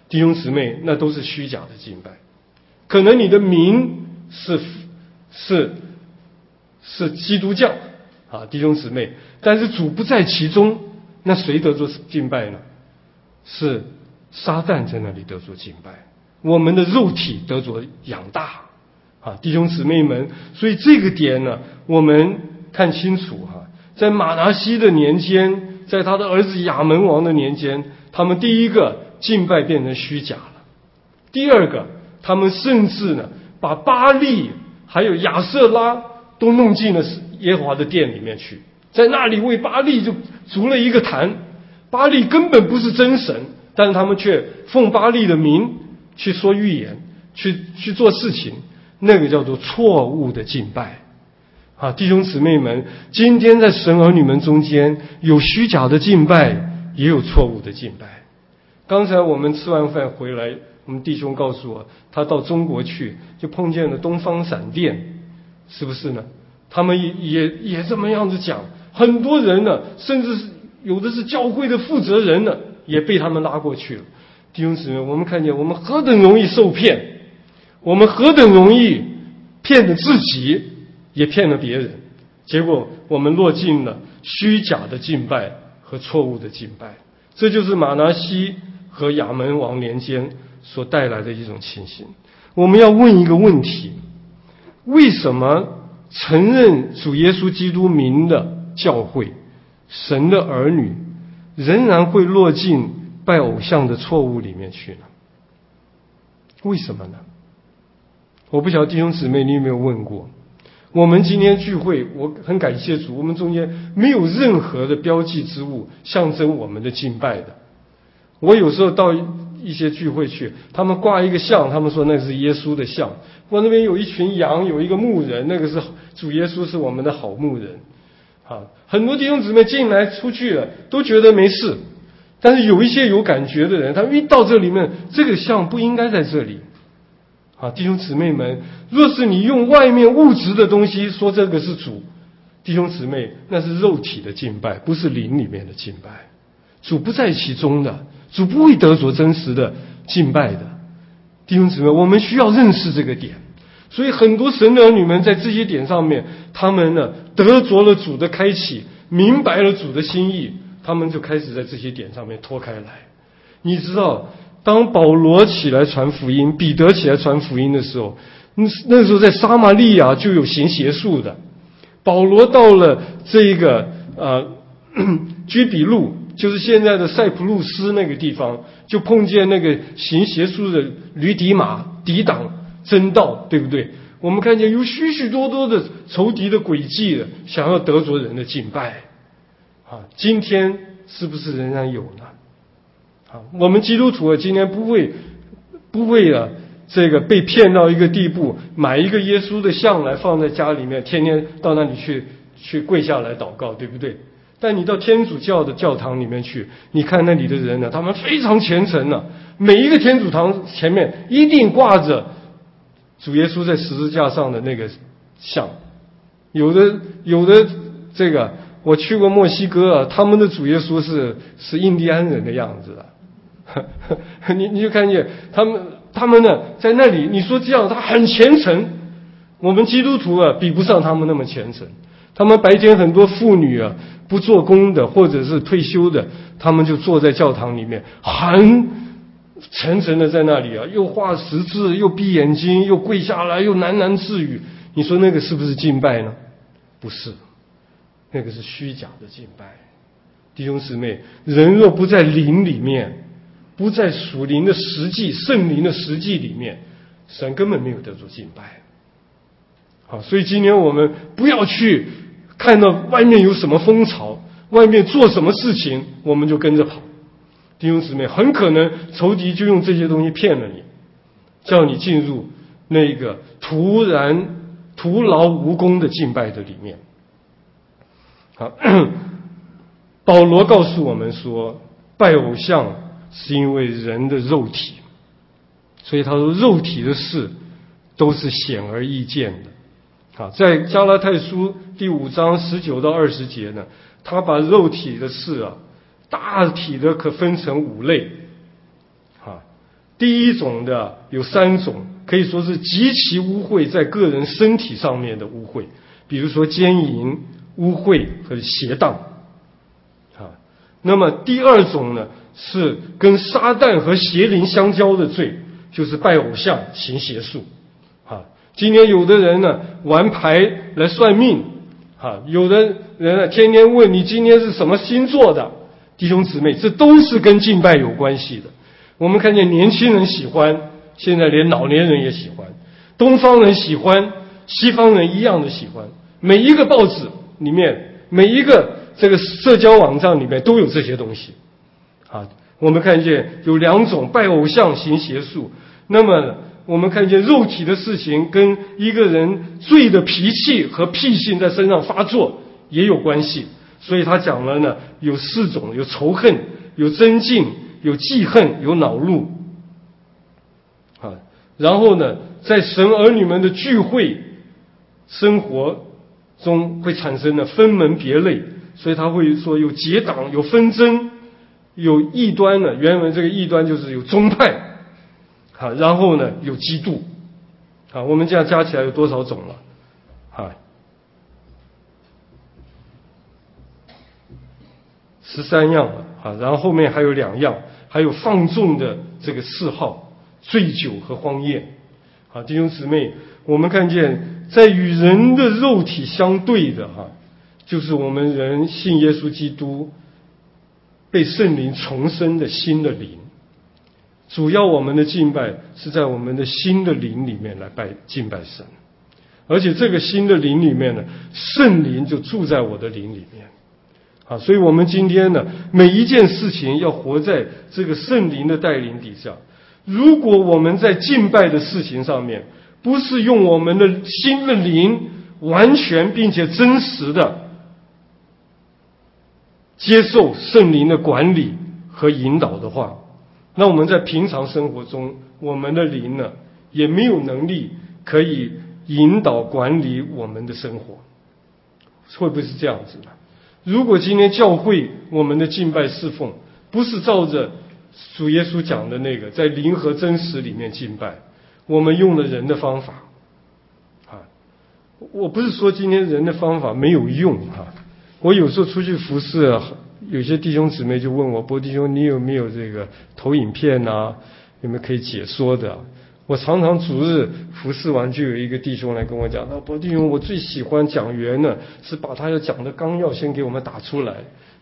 弟兄姊妹，那都是虚假的敬拜。可能你的名是基督教啊，弟兄姊妹，但是主不在其中，那谁得着敬拜呢？是撒旦在那里得着敬拜，我们的肉体得着养大啊，弟兄姊妹们。所以这个点呢，我们看清楚哈，在马拿西的年间，在他的儿子亚门王的年间，他们第一个敬拜变成虚假了，第二个他们甚至呢把巴力还有亚舍拉都弄进了耶和华的殿里面去，在那里为巴力就筑了一个坛。巴力根本不是真神，但是他们却奉巴力的名去说预言，去做事情，那个叫做错误的敬拜啊！弟兄姊妹们，今天在神儿女们中间，有虚假的敬拜，也有错误的敬拜。刚才我们吃完饭回来，我们弟兄告诉我，他到中国去就碰见了东方闪电，是不是呢？他们也这么样子讲，很多人呢，甚至是有的是教会的负责人呢，也被他们拉过去了。弟兄姊妹，我们看见我们何等容易受骗，我们何等容易骗了自己，也骗了别人，结果我们落进了虚假的敬拜和错误的敬拜。这就是马拿西和亚门王年间所带来的一种情形。我们要问一个问题，为什么承认主耶稣基督名的教会，神的儿女仍然会落进拜偶像的错误里面去呢？为什么呢？我不晓得弟兄姊妹你有没有问过。我们今天聚会，我很感谢主，我们中间没有任何的标记之物象征我们的敬拜的。我有时候到一些聚会去，他们挂一个像，他们说那是耶稣的像。我那边有一群羊，有一个牧人，那个是主耶稣，是我们的好牧人啊。很多弟兄姊妹进来出去了都觉得没事，但是有一些有感觉的人，他一到这里面，这个像不应该在这里啊。弟兄姊妹们，若是你用外面物质的东西说这个是主，弟兄姊妹，那是肉体的敬拜，不是灵里面的敬拜。主不在其中的，主不会得着真实的敬拜的。弟兄姊妹，我们需要认识这个点。所以很多神的儿女们在这些点上面，他们呢得着了主的开启，明白了主的心意，他们就开始在这些点上面脱开来。你知道，当保罗起来传福音，彼得起来传福音的时候，那时候在撒玛利亚就有行邪术的。保罗到了这个居比路，就是现在的塞浦路斯那个地方，就碰见那个行邪术的吕底马抵挡真道，对不对？我们看见有许许多多的仇敌的诡计的，想要得着人的敬拜啊！今天是不是仍然有呢？啊，我们基督徒啊，今天不会啊，这个被骗到一个地步，买一个耶稣的像来放在家里面，天天到那里去跪下来祷告，对不对？但你到天主教的教堂里面去，你看那里的人呢，他们非常虔诚呢，每一个天主堂前面一定挂着主耶稣在十字架上的那个像。有的这个我去过墨西哥啊，他们的主耶稣是印第安人的样子的。你就看见他们呢在那里，你说这样他很虔诚，我们基督徒啊比不上他们那么虔诚。他们白天很多妇女啊不做工的或者是退休的，他们就坐在教堂里面很虔诚的在那里啊，又画十字，又闭眼睛，又跪下来，又喃喃自语。你说那个是不是敬拜呢？不是，那个是虚假的敬拜。弟兄姊妹，人若不在灵里面，不在属灵的实际、圣灵的实际里面，神根本没有得着敬拜。好，所以今天我们不要去看到外面有什么风潮，外面做什么事情，我们就跟着跑。弟兄姊妹，很可能仇敌就用这些东西骗了你，叫你进入那个徒劳无功的敬拜的里面。好，保罗告诉我们说，拜偶像是因为人的肉体，所以他说肉体的事都是显而易见的。好，在加拉太书第5章19到20节呢，他把肉体的事啊大体的可分成5类。 第一种的有3种，可以说是极其污秽在个人身体上面的污秽，比如说奸淫、污秽和邪荡啊。那么第2种呢，是跟撒旦和邪灵相交的罪，就是拜偶像、行邪术啊。今天有的人呢玩牌来算命啊，有的人呢天天问你今天是什么星座的，弟兄姊妹，这都是跟敬拜有关系的。我们看见年轻人喜欢，现在连老年人也喜欢，东方人喜欢，西方人一样的喜欢。每一个报纸里面，每一个这个社交网站里面都有这些东西啊。我们看见有2种，拜偶像、行邪术。那么我们看见肉体的事情跟一个人罪的脾气和癖性在身上发作也有关系。所以他讲了呢，有4种，有仇恨，有争竞，有记恨，有恼怒啊。然后呢，在神儿女们的聚会生活中会产生了分门别类，所以他会说有结党，有纷争，有异端呢。原文这个异端就是有宗派啊，然后呢有嫉妒啊。我们这样加起来有多少种了啊？13样了啊。然后后面还有2样，还有放纵的这个嗜好、醉酒和荒宴啊。弟兄姊妹，我们看见在与人的肉体相对的就是我们人信耶稣基督被圣灵重生的新的灵。主要我们的敬拜是在我们的新的灵里面来敬拜神，而且这个新的灵里面呢，圣灵就住在我的灵里面啊。所以我们今天呢，每一件事情要活在这个圣灵的带领底下。如果我们在敬拜的事情上面不是用我们的新的灵完全并且真实的接受圣灵的管理和引导的话，那我们在平常生活中，我们的灵呢也没有能力可以引导管理我们的生活。会不会是这样子呢？如果今天教会我们的敬拜侍奉不是照着主耶稣讲的那个在灵和真实里面敬拜，我们用了人的方法我不是说今天人的方法没有用我有时候出去服侍有些弟兄姊妹就问我，波弟兄，你有没有这个投影片有没有可以解说的？我常常主日服侍完，就有一个弟兄来跟我讲，波弟兄，我最喜欢讲员呢是把他要讲的纲要先给我们打出来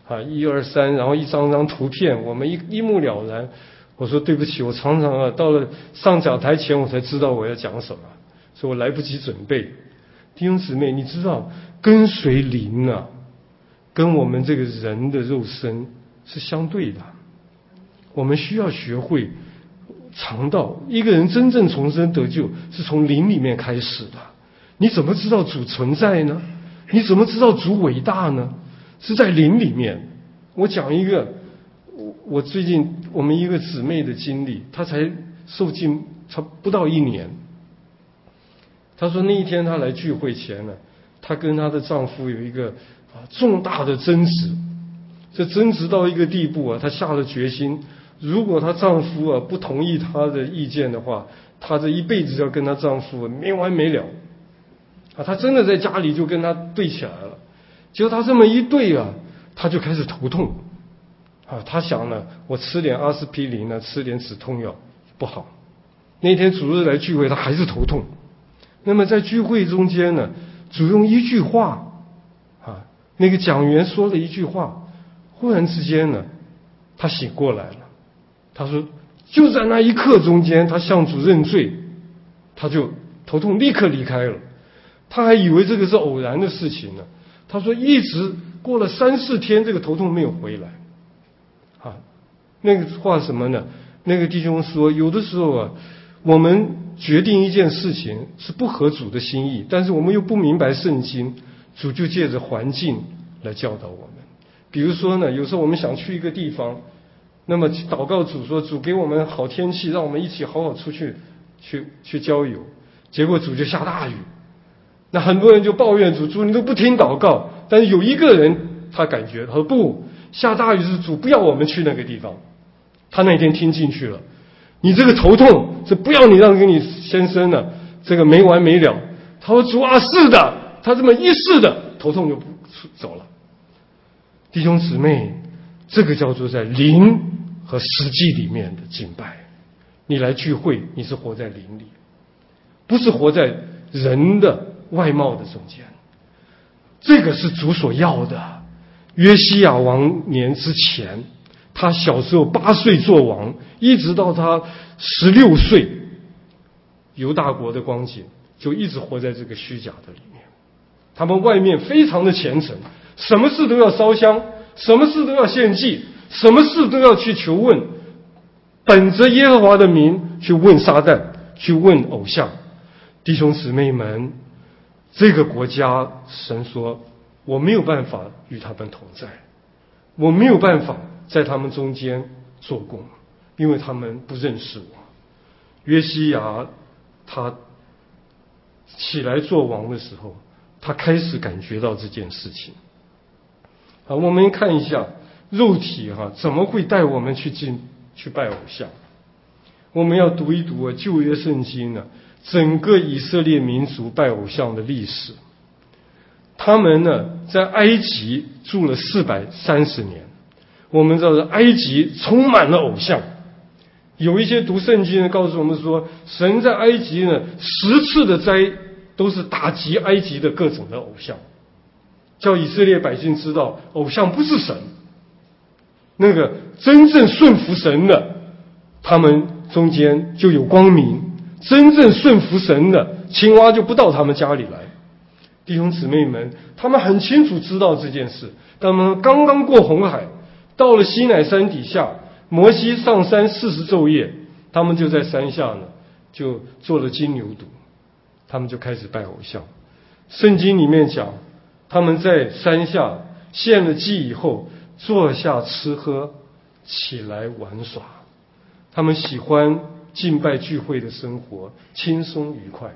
1、2、3，然后一张张图片，我们一目了然。我说对不起，我常常到了上讲台前我才知道我要讲什么，所以我来不及准备。弟兄姊妹，你知道跟随灵跟我们这个人的肉身是相对的。我们需要学会尝到一个人真正重生得救是从灵里面开始的。你怎么知道主存在呢？你怎么知道主伟大呢？是在灵里面。我讲一个我最近我们一个姊妹的经历，她才受浸才不到1年。她说那一天她来聚会前呢，她跟她的丈夫有一个重大的争执，这争执到一个地步她下了决心，如果她丈夫不同意她的意见的话，她这一辈子要跟她丈夫没完没了她真的在家里就跟他对起来了。结果她这么一对她就开始头痛她想呢，我吃点阿司匹林吃点止痛药不好。那天主日来聚会，她还是头痛。那么在聚会中间呢，主用一句话那个讲员说了一句话，忽然之间呢，他醒过来了。他说就在那一刻中间，他向主认罪，他就头痛立刻离开了。他还以为这个是偶然的事情呢。他说一直过了3、4天，这个头痛没有回来那个话什么呢？那个弟兄说，有的时候我们决定一件事情是不合主的心意，但是我们又不明白圣经，主就借着环境来教导我们。比如说呢，有时候我们想去一个地方，那么祷告主说，主给我们好天气，让我们一起好好出去郊游，结果主就下大雨。那很多人就抱怨主你都不听祷告。但是有一个人他感觉，他说不，下大雨是主不要我们去那个地方。他那天听进去了。 你这个头痛，这不要你让给你先生了，这个没完没了。他说主啊，是的，他这么一试的，头痛就走了。弟兄姊妹，这个叫做在灵和实际里面的敬拜。你来聚会，你是活在灵里，不是活在人的外貌的中间。这个是主所要的。约西亚王年之前，他小时候8岁做王，一直到他16岁，犹大国的光景就一直活在这个虚假的里面。他们外面非常的虔诚，什么事都要烧香，什么事都要献祭，什么事都要去求问，本着耶和华的名去问撒旦，去问偶像。弟兄姊妹们，这个国家神说我没有办法与他们同在，我没有办法在他们中间做工，因为他们不认识我。约西亚他起来做王的时候，他开始感觉到这件事情。好，我们看一下肉体怎么会带我们去拜偶像。我们要读一读旧约圣经整个以色列民族拜偶像的历史。他们在埃及住了430年。我们知道埃及充满了偶像，有一些读圣经的告诉我们说，神在埃及10次的灾都是打击埃及的各种的偶像，叫以色列百姓知道偶像不是神，那个真正顺服神的，他们中间就有光明，真正顺服神的青蛙就不到他们家里来。弟兄姊妹们，他们很清楚知道这件事。他们刚刚过红海，到了西乃山底下，摩西上山40昼夜，他们就在山下就做了金牛犊，他们就开始拜偶像。圣经里面讲，他们在山下献了祭以后，坐下吃喝，起来玩耍。他们喜欢敬拜聚会的生活，轻松愉快。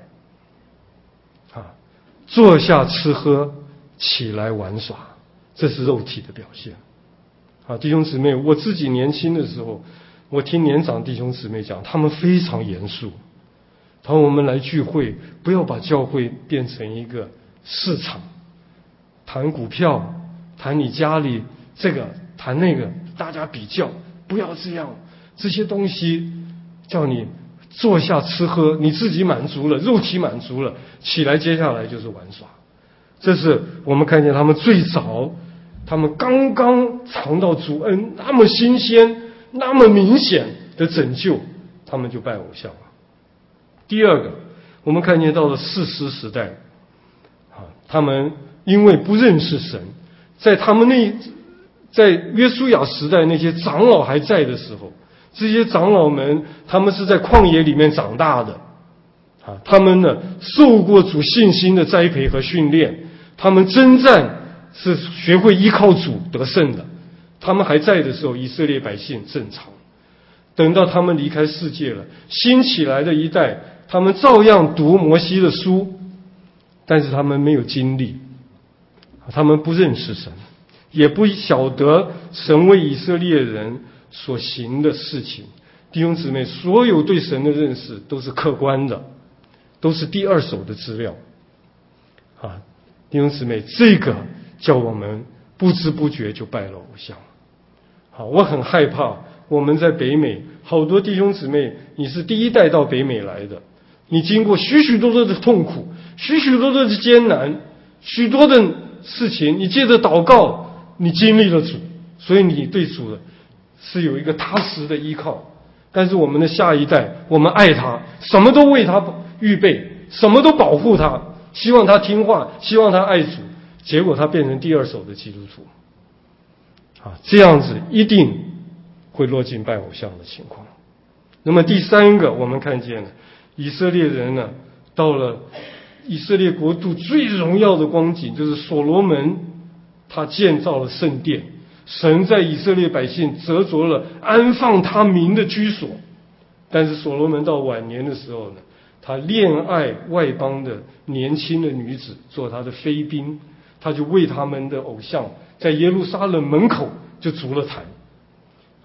坐下吃喝，起来玩耍，这是肉体的表现。弟兄姊妹，我自己年轻的时候，我听年长弟兄姊妹讲，他们非常严肃。他说我们来聚会，不要把教会变成一个市场，谈股票，谈你家里这个，谈那个，大家比较，不要这样。这些东西叫你坐下吃喝，你自己满足了，肉体满足了，起来接下来就是玩耍。这是我们看见他们最早，他们刚刚尝到主恩那么新鲜那么明显的拯救，他们就拜偶像了。第二个，我们看见到了士师时代，他们因为不认识神，在约书亚时代那些长老还在的时候，这些长老们他们是在旷野里面长大的，他们受过主信心的栽培和训练，他们征战是学会依靠主得胜的。他们还在的时候，以色列百姓正常。等到他们离开世界了，新起来的一代，他们照样读摩西的书，但是他们没有经历，他们不认识神，也不晓得神为以色列人所行的事情。弟兄姊妹，所有对神的认识都是客观的，都是第二手的资料。弟兄姊妹，这个叫我们不知不觉就拜了偶像。我很害怕我们在北美，好多弟兄姊妹，你是第一代到北美来的，你经过许许多多的痛苦，许许多多的艰难，许多的事情，你借着祷告，你经历了主，所以你对主是有一个踏实的依靠。但是我们的下一代，我们爱他，什么都为他预备，什么都保护他，希望他听话，希望他爱主，结果他变成第二手的基督徒。这样子一定会落进拜偶像的情况。那么第三个，我们看见了以色列人到了以色列国度最荣耀的光景，就是所罗门他建造了圣殿，神在以色列百姓得着了安放他名的居所。但是所罗门到晚年的时候他恋爱外邦的年轻的女子做他的妃嫔，他就为他们的偶像在耶路撒冷门口就筑了坛。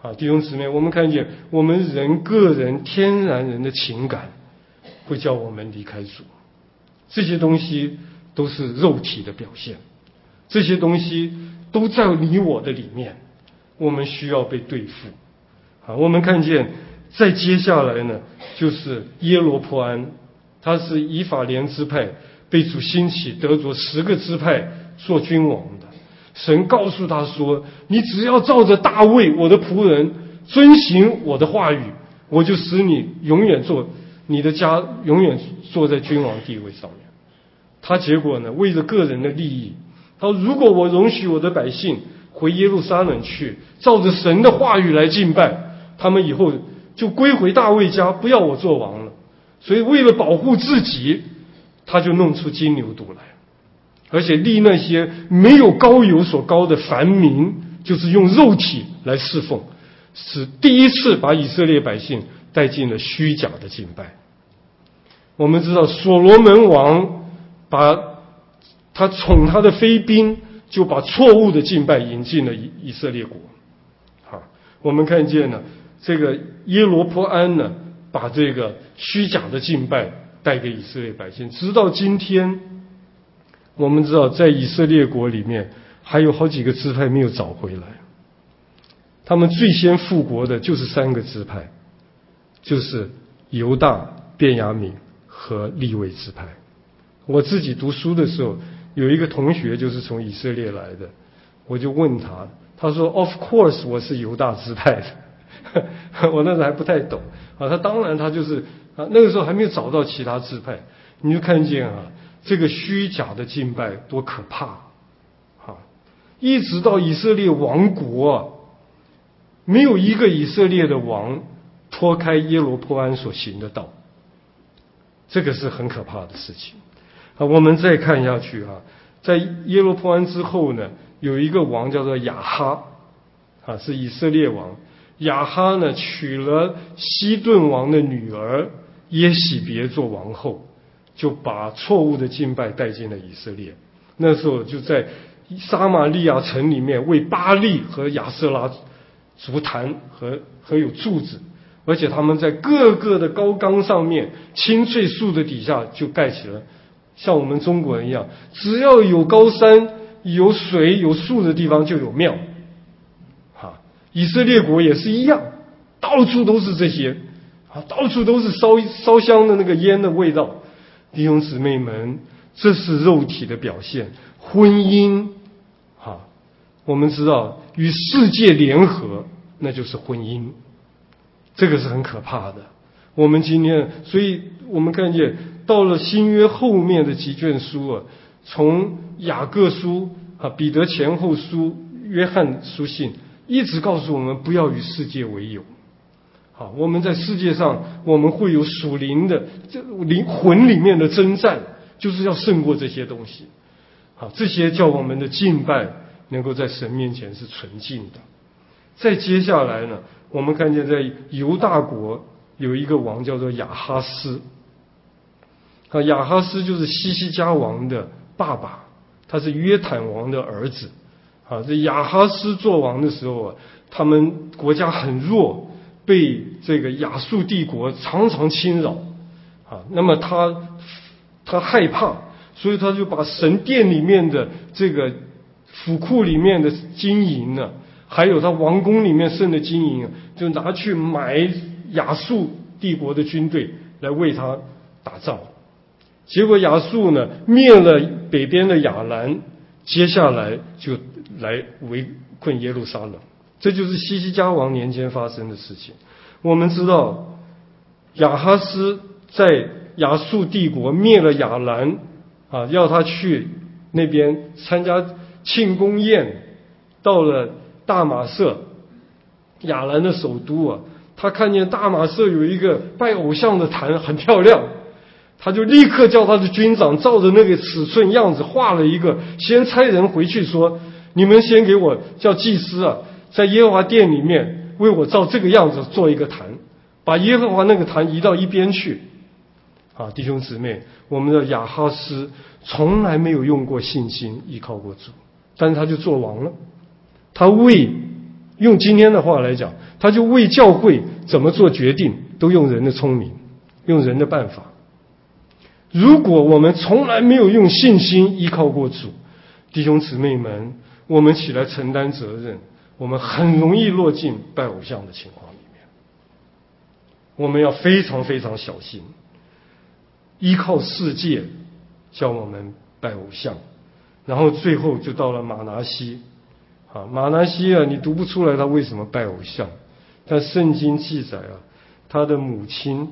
弟兄姊妹，我们看见我们个人天然人的情感会叫我们离开主，这些东西都是肉体的表现，这些东西都在你我的里面，我们需要被对付。我们看见再接下来呢，就是耶罗波安，他是以法莲支派被主兴起，得着10个支派做君王的。神告诉他说，你只要照着大卫我的仆人遵行我的话语，我就使你永远你的家永远坐在君王地位上面。他结果呢，为了个人的利益，他说如果我容许我的百姓回耶路撒冷去，照着神的话语来敬拜，他们以后就归回大卫家，不要我做王了。所以为了保护自己，他就弄出金牛犊来，而且立那些没有膏油所膏的凡民，就是用肉体来侍奉，是第一次把以色列百姓带进了虚假的敬拜。我们知道所罗门王把他宠他的妃嫔，就把错误的敬拜引进了以色列国。我们看见呢，这个耶罗波安呢，把这个虚假的敬拜带给以色列百姓，直到今天。我们知道在以色列国里面还有好几个支派没有找回来，他们最先复国的就是3个支派，就是犹大、便雅悯和利未支派。我自己读书的时候，有一个同学就是从以色列来的，我就问他，他说 Of course 我是犹大支派的我那时候还不太懂他当然他就是那个时候还没有找到其他支派。你就看见这个虚假的敬拜多可怕一直到以色列亡国没有一个以色列的王脱开耶罗波安所行的道，这个是很可怕的事情我们再看下去在耶罗波安之后呢，有一个王叫做亚哈是以色列王。亚哈呢娶了西顿王的女儿耶洗别做王后，就把错误的敬拜带进了以色列。那时候就在撒玛利亚城里面为巴力和亚瑟拉筑坛和有柱子，而且他们在各个的高岗上面青翠树的底下就盖起了像我们中国人一样，只要有高山有水有树的地方就有庙以色列国也是一样，到处都是这些到处都是烧香的那个烟的味道。弟兄姊妹们，这是肉体的表现。婚姻我们知道与世界联合，那就是婚姻，这个是很可怕的。我们今天，所以我们看见到了新约后面的几卷书从雅各书彼得前后书、约翰书信，一直告诉我们不要与世界为友。我们在世界上我们会有属灵的灵魂里面的征战，就是要胜过这些东西这些叫我们的敬拜能够在神面前是纯净的。再接下来呢，我们看见在犹大国有一个王叫做亚哈斯亚哈斯就是西西家王的爸爸，他是约坦王的儿子这亚哈斯做王的时候他们国家很弱，被这个亚述帝国常常侵扰那么他害怕，所以他就把神殿里面的这个府库里面的金银还有他王宫里面剩的金银就拿去买亚述帝国的军队来为他打仗。结果亚述呢灭了北边的亚兰，接下来就来围困耶路撒冷。这就是西西家王年间发生的事情。我们知道亚哈斯在亚述帝国灭了亚兰要他去那边参加庆功宴，到了大马色亚兰的首都他看见大马色有一个拜偶像的坛很漂亮，他就立刻叫他的军长照着那个尺寸样子画了一个，先差人回去说，你们先给我叫祭司在耶和华殿里面为我照这个样子做一个坛，把耶和华那个坛移到一边去弟兄姊妹，我们的亚哈斯从来没有用过信心依靠过主，但是他就做王了。他用今天的话来讲，他他就为教会怎么做决定都用人的聪明，用人的办法。如果我们从来没有用信心依靠过主，弟兄姊妹们，我们起来承担责任，我们很容易落进拜偶像的情况里面。我们要非常非常小心，依靠世界叫我们拜偶像，然后最后就到了马拿西马拿西你读不出来他为什么拜偶像，但圣经记载他的母亲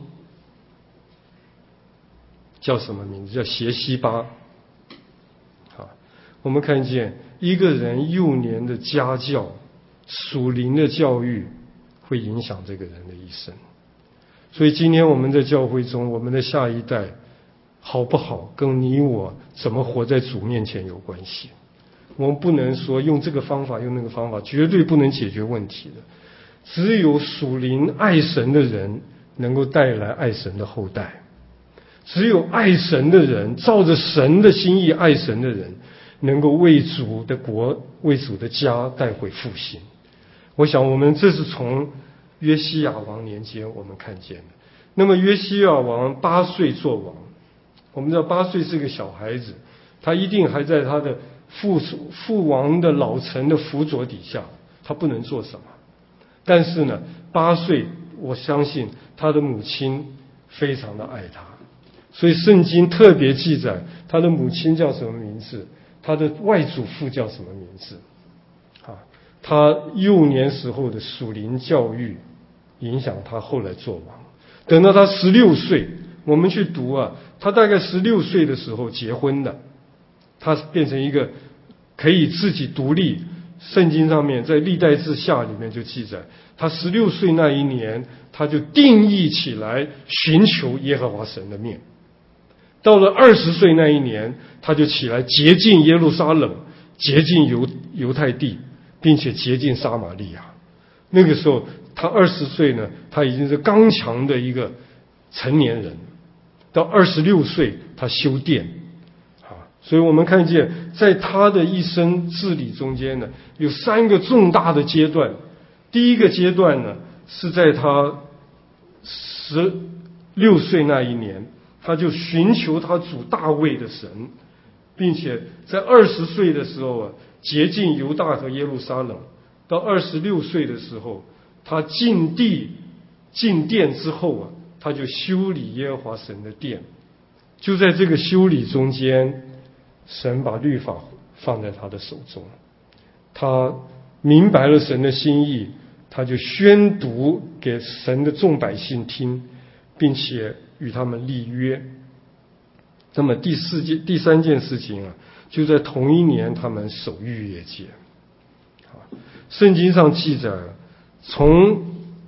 叫什么名字？叫邪西巴。我们看见一个人幼年的家教、属灵的教育会影响这个人的一生。所以今天我们在教会中，我们的下一代好不好，跟你我怎么活在主面前有关系。我们不能说用这个方法用那个方法，绝对不能解决问题的。只有属灵爱神的人能够带来爱神的后代，只有爱神的人，照着神的心意爱神的人，能够为主的国、为主的家带回复兴。我想我们这是从约西亚王年间我们看见的。那么约西亚王8岁做王，我们知道8岁是个小孩子，他一定还在他的父王的老臣的辅佐底下，他不能做什么。但是呢，8岁我相信他的母亲非常的爱他，所以圣经特别记载他的母亲叫什么名字，他的外祖父叫什么名字他幼年时候的属灵教育影响他后来做王。等到他16岁，我们去读他大概16岁的时候结婚的，他变成一个可以自己独立。圣经上面在历代志下里面就记载，他16岁那一年，他就定义起来寻求耶和华神的面。到了20岁那一年，他就起来洁净耶路撒冷，洁净犹太地，并且洁净撒玛利亚。那个时候他20岁呢，他已经是刚强的一个成年人。到26岁他修殿所以我们看见在他的一生治理中间呢，有3个重大的阶段。第一个阶段呢，是在他16岁那一年，他就寻求他主大卫的神，并且在20岁的时候洁净犹大和耶路撒冷。到26岁的时候，他进殿之后他就修理耶和华神的殿。就在这个修理中间，神把律法放在他的手中，他明白了神的心意，他就宣读给神的众百姓听，并且与他们立约。那么第3件事情就在同一年他们守逾越节。圣经上记载，从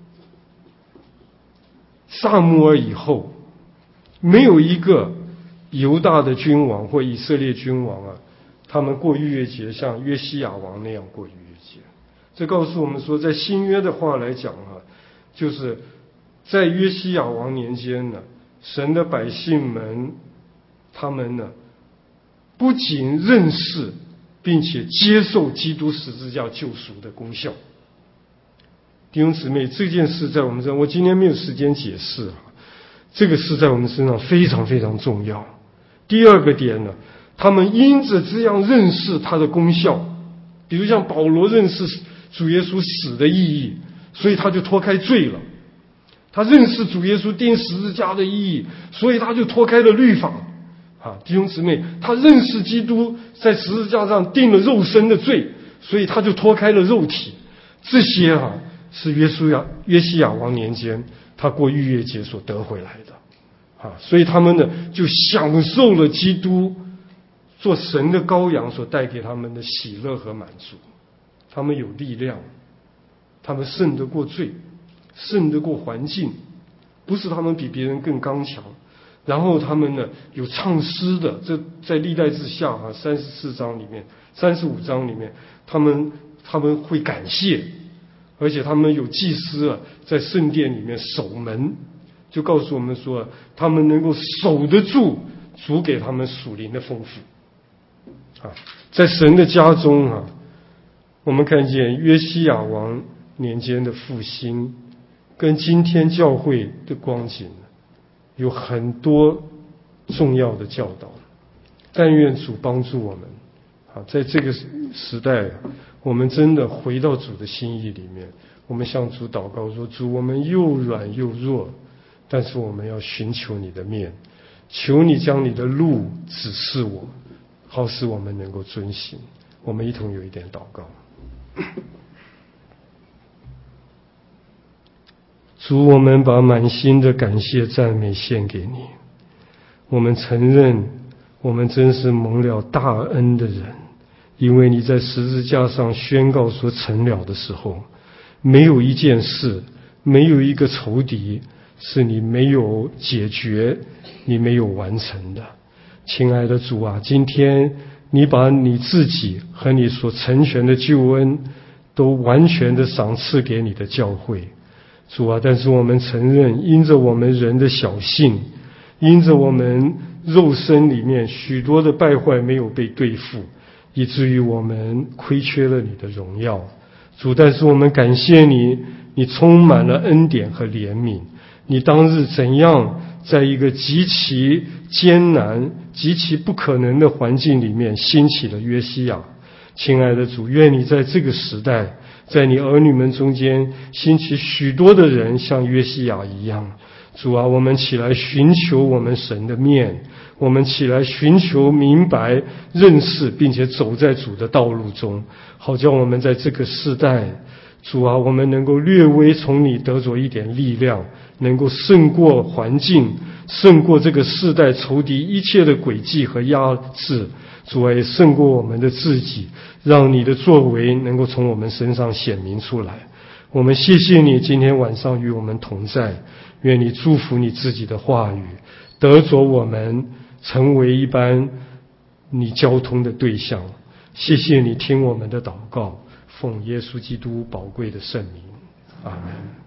撒母耳以后，没有一个犹大的君王或以色列君王他们过逾越节像约西亚王那样过逾越节。这告诉我们说，在新约的话来讲就是在约西亚王年间呢，神的百姓们他们呢不仅认识并且接受基督十字架救赎的功效。弟兄姊妹，这件事在我们身上，我今天没有时间解释这个事在我们身上非常非常重要。第二个点呢，他们因着这样认识他的功效，比如像保罗认识主耶稣死的意义，所以他就脱开罪了。他认识主耶稣钉十字架的意义，所以他就脱开了律法弟兄姊妹，他认识基督在十字架上定了肉身的罪，所以他就脱开了肉体。这些是约西亚王年间他过逾越节所得回来的所以他们呢就享受了基督做神的羔羊所带给他们的喜乐和满足。他们有力量，他们胜得过罪，胜得过环境，不是他们比别人更刚强。然后他们呢有唱诗的，这在历代志下34章里面35章里面，他们会感谢，而且他们有祭司在圣殿里面守门，就告诉我们说他们能够守得住主给他们属灵的丰富在神的家中我们看见约西亚王年间的复兴，跟今天教会的光景有很多重要的教导。但愿主帮助我们在这个时代，我们真的回到主的心意里面，我们向主祷告说，主，我们又软又弱，但是我们要寻求你的面，求你将你的路指示我，好使我们能够遵行。我们一同有一点祷告。主，我们把满心的感谢赞美献给你，我们承认我们真是蒙了大恩的人，因为你在十字架上宣告说成了的时候，没有一件事，没有一个仇敌是你没有解决，你没有完成的。亲爱的主啊，今天你把你自己和你所成全的救恩都完全的赏赐给你的教会。主啊，但是我们承认，因着我们人的小性，因着我们肉身里面许多的败坏没有被对付，以至于我们亏缺了你的荣耀。主，但是我们感谢你，你充满了恩典和怜悯。你当日怎样在一个极其艰难、极其不可能的环境里面兴起了约西亚。亲爱的主，愿你在这个时代，在你儿女们中间兴起许多的人像约西亚一样。主啊，我们起来寻求我们神的面，我们起来寻求明白认识，并且走在主的道路中，好叫我们在这个世代，主啊，我们能够略微从你得着一点力量，能够胜过环境，胜过这个世代仇敌一切的诡计和压制。主啊，也胜过我们的自己，让你的作为能够从我们身上显明出来。我们谢谢你今天晚上与我们同在，愿你祝福你自己的话语，得着我们成为一般你交通的对象。谢谢你听我们的祷告，奉耶稣基督宝贵的圣名，阿们。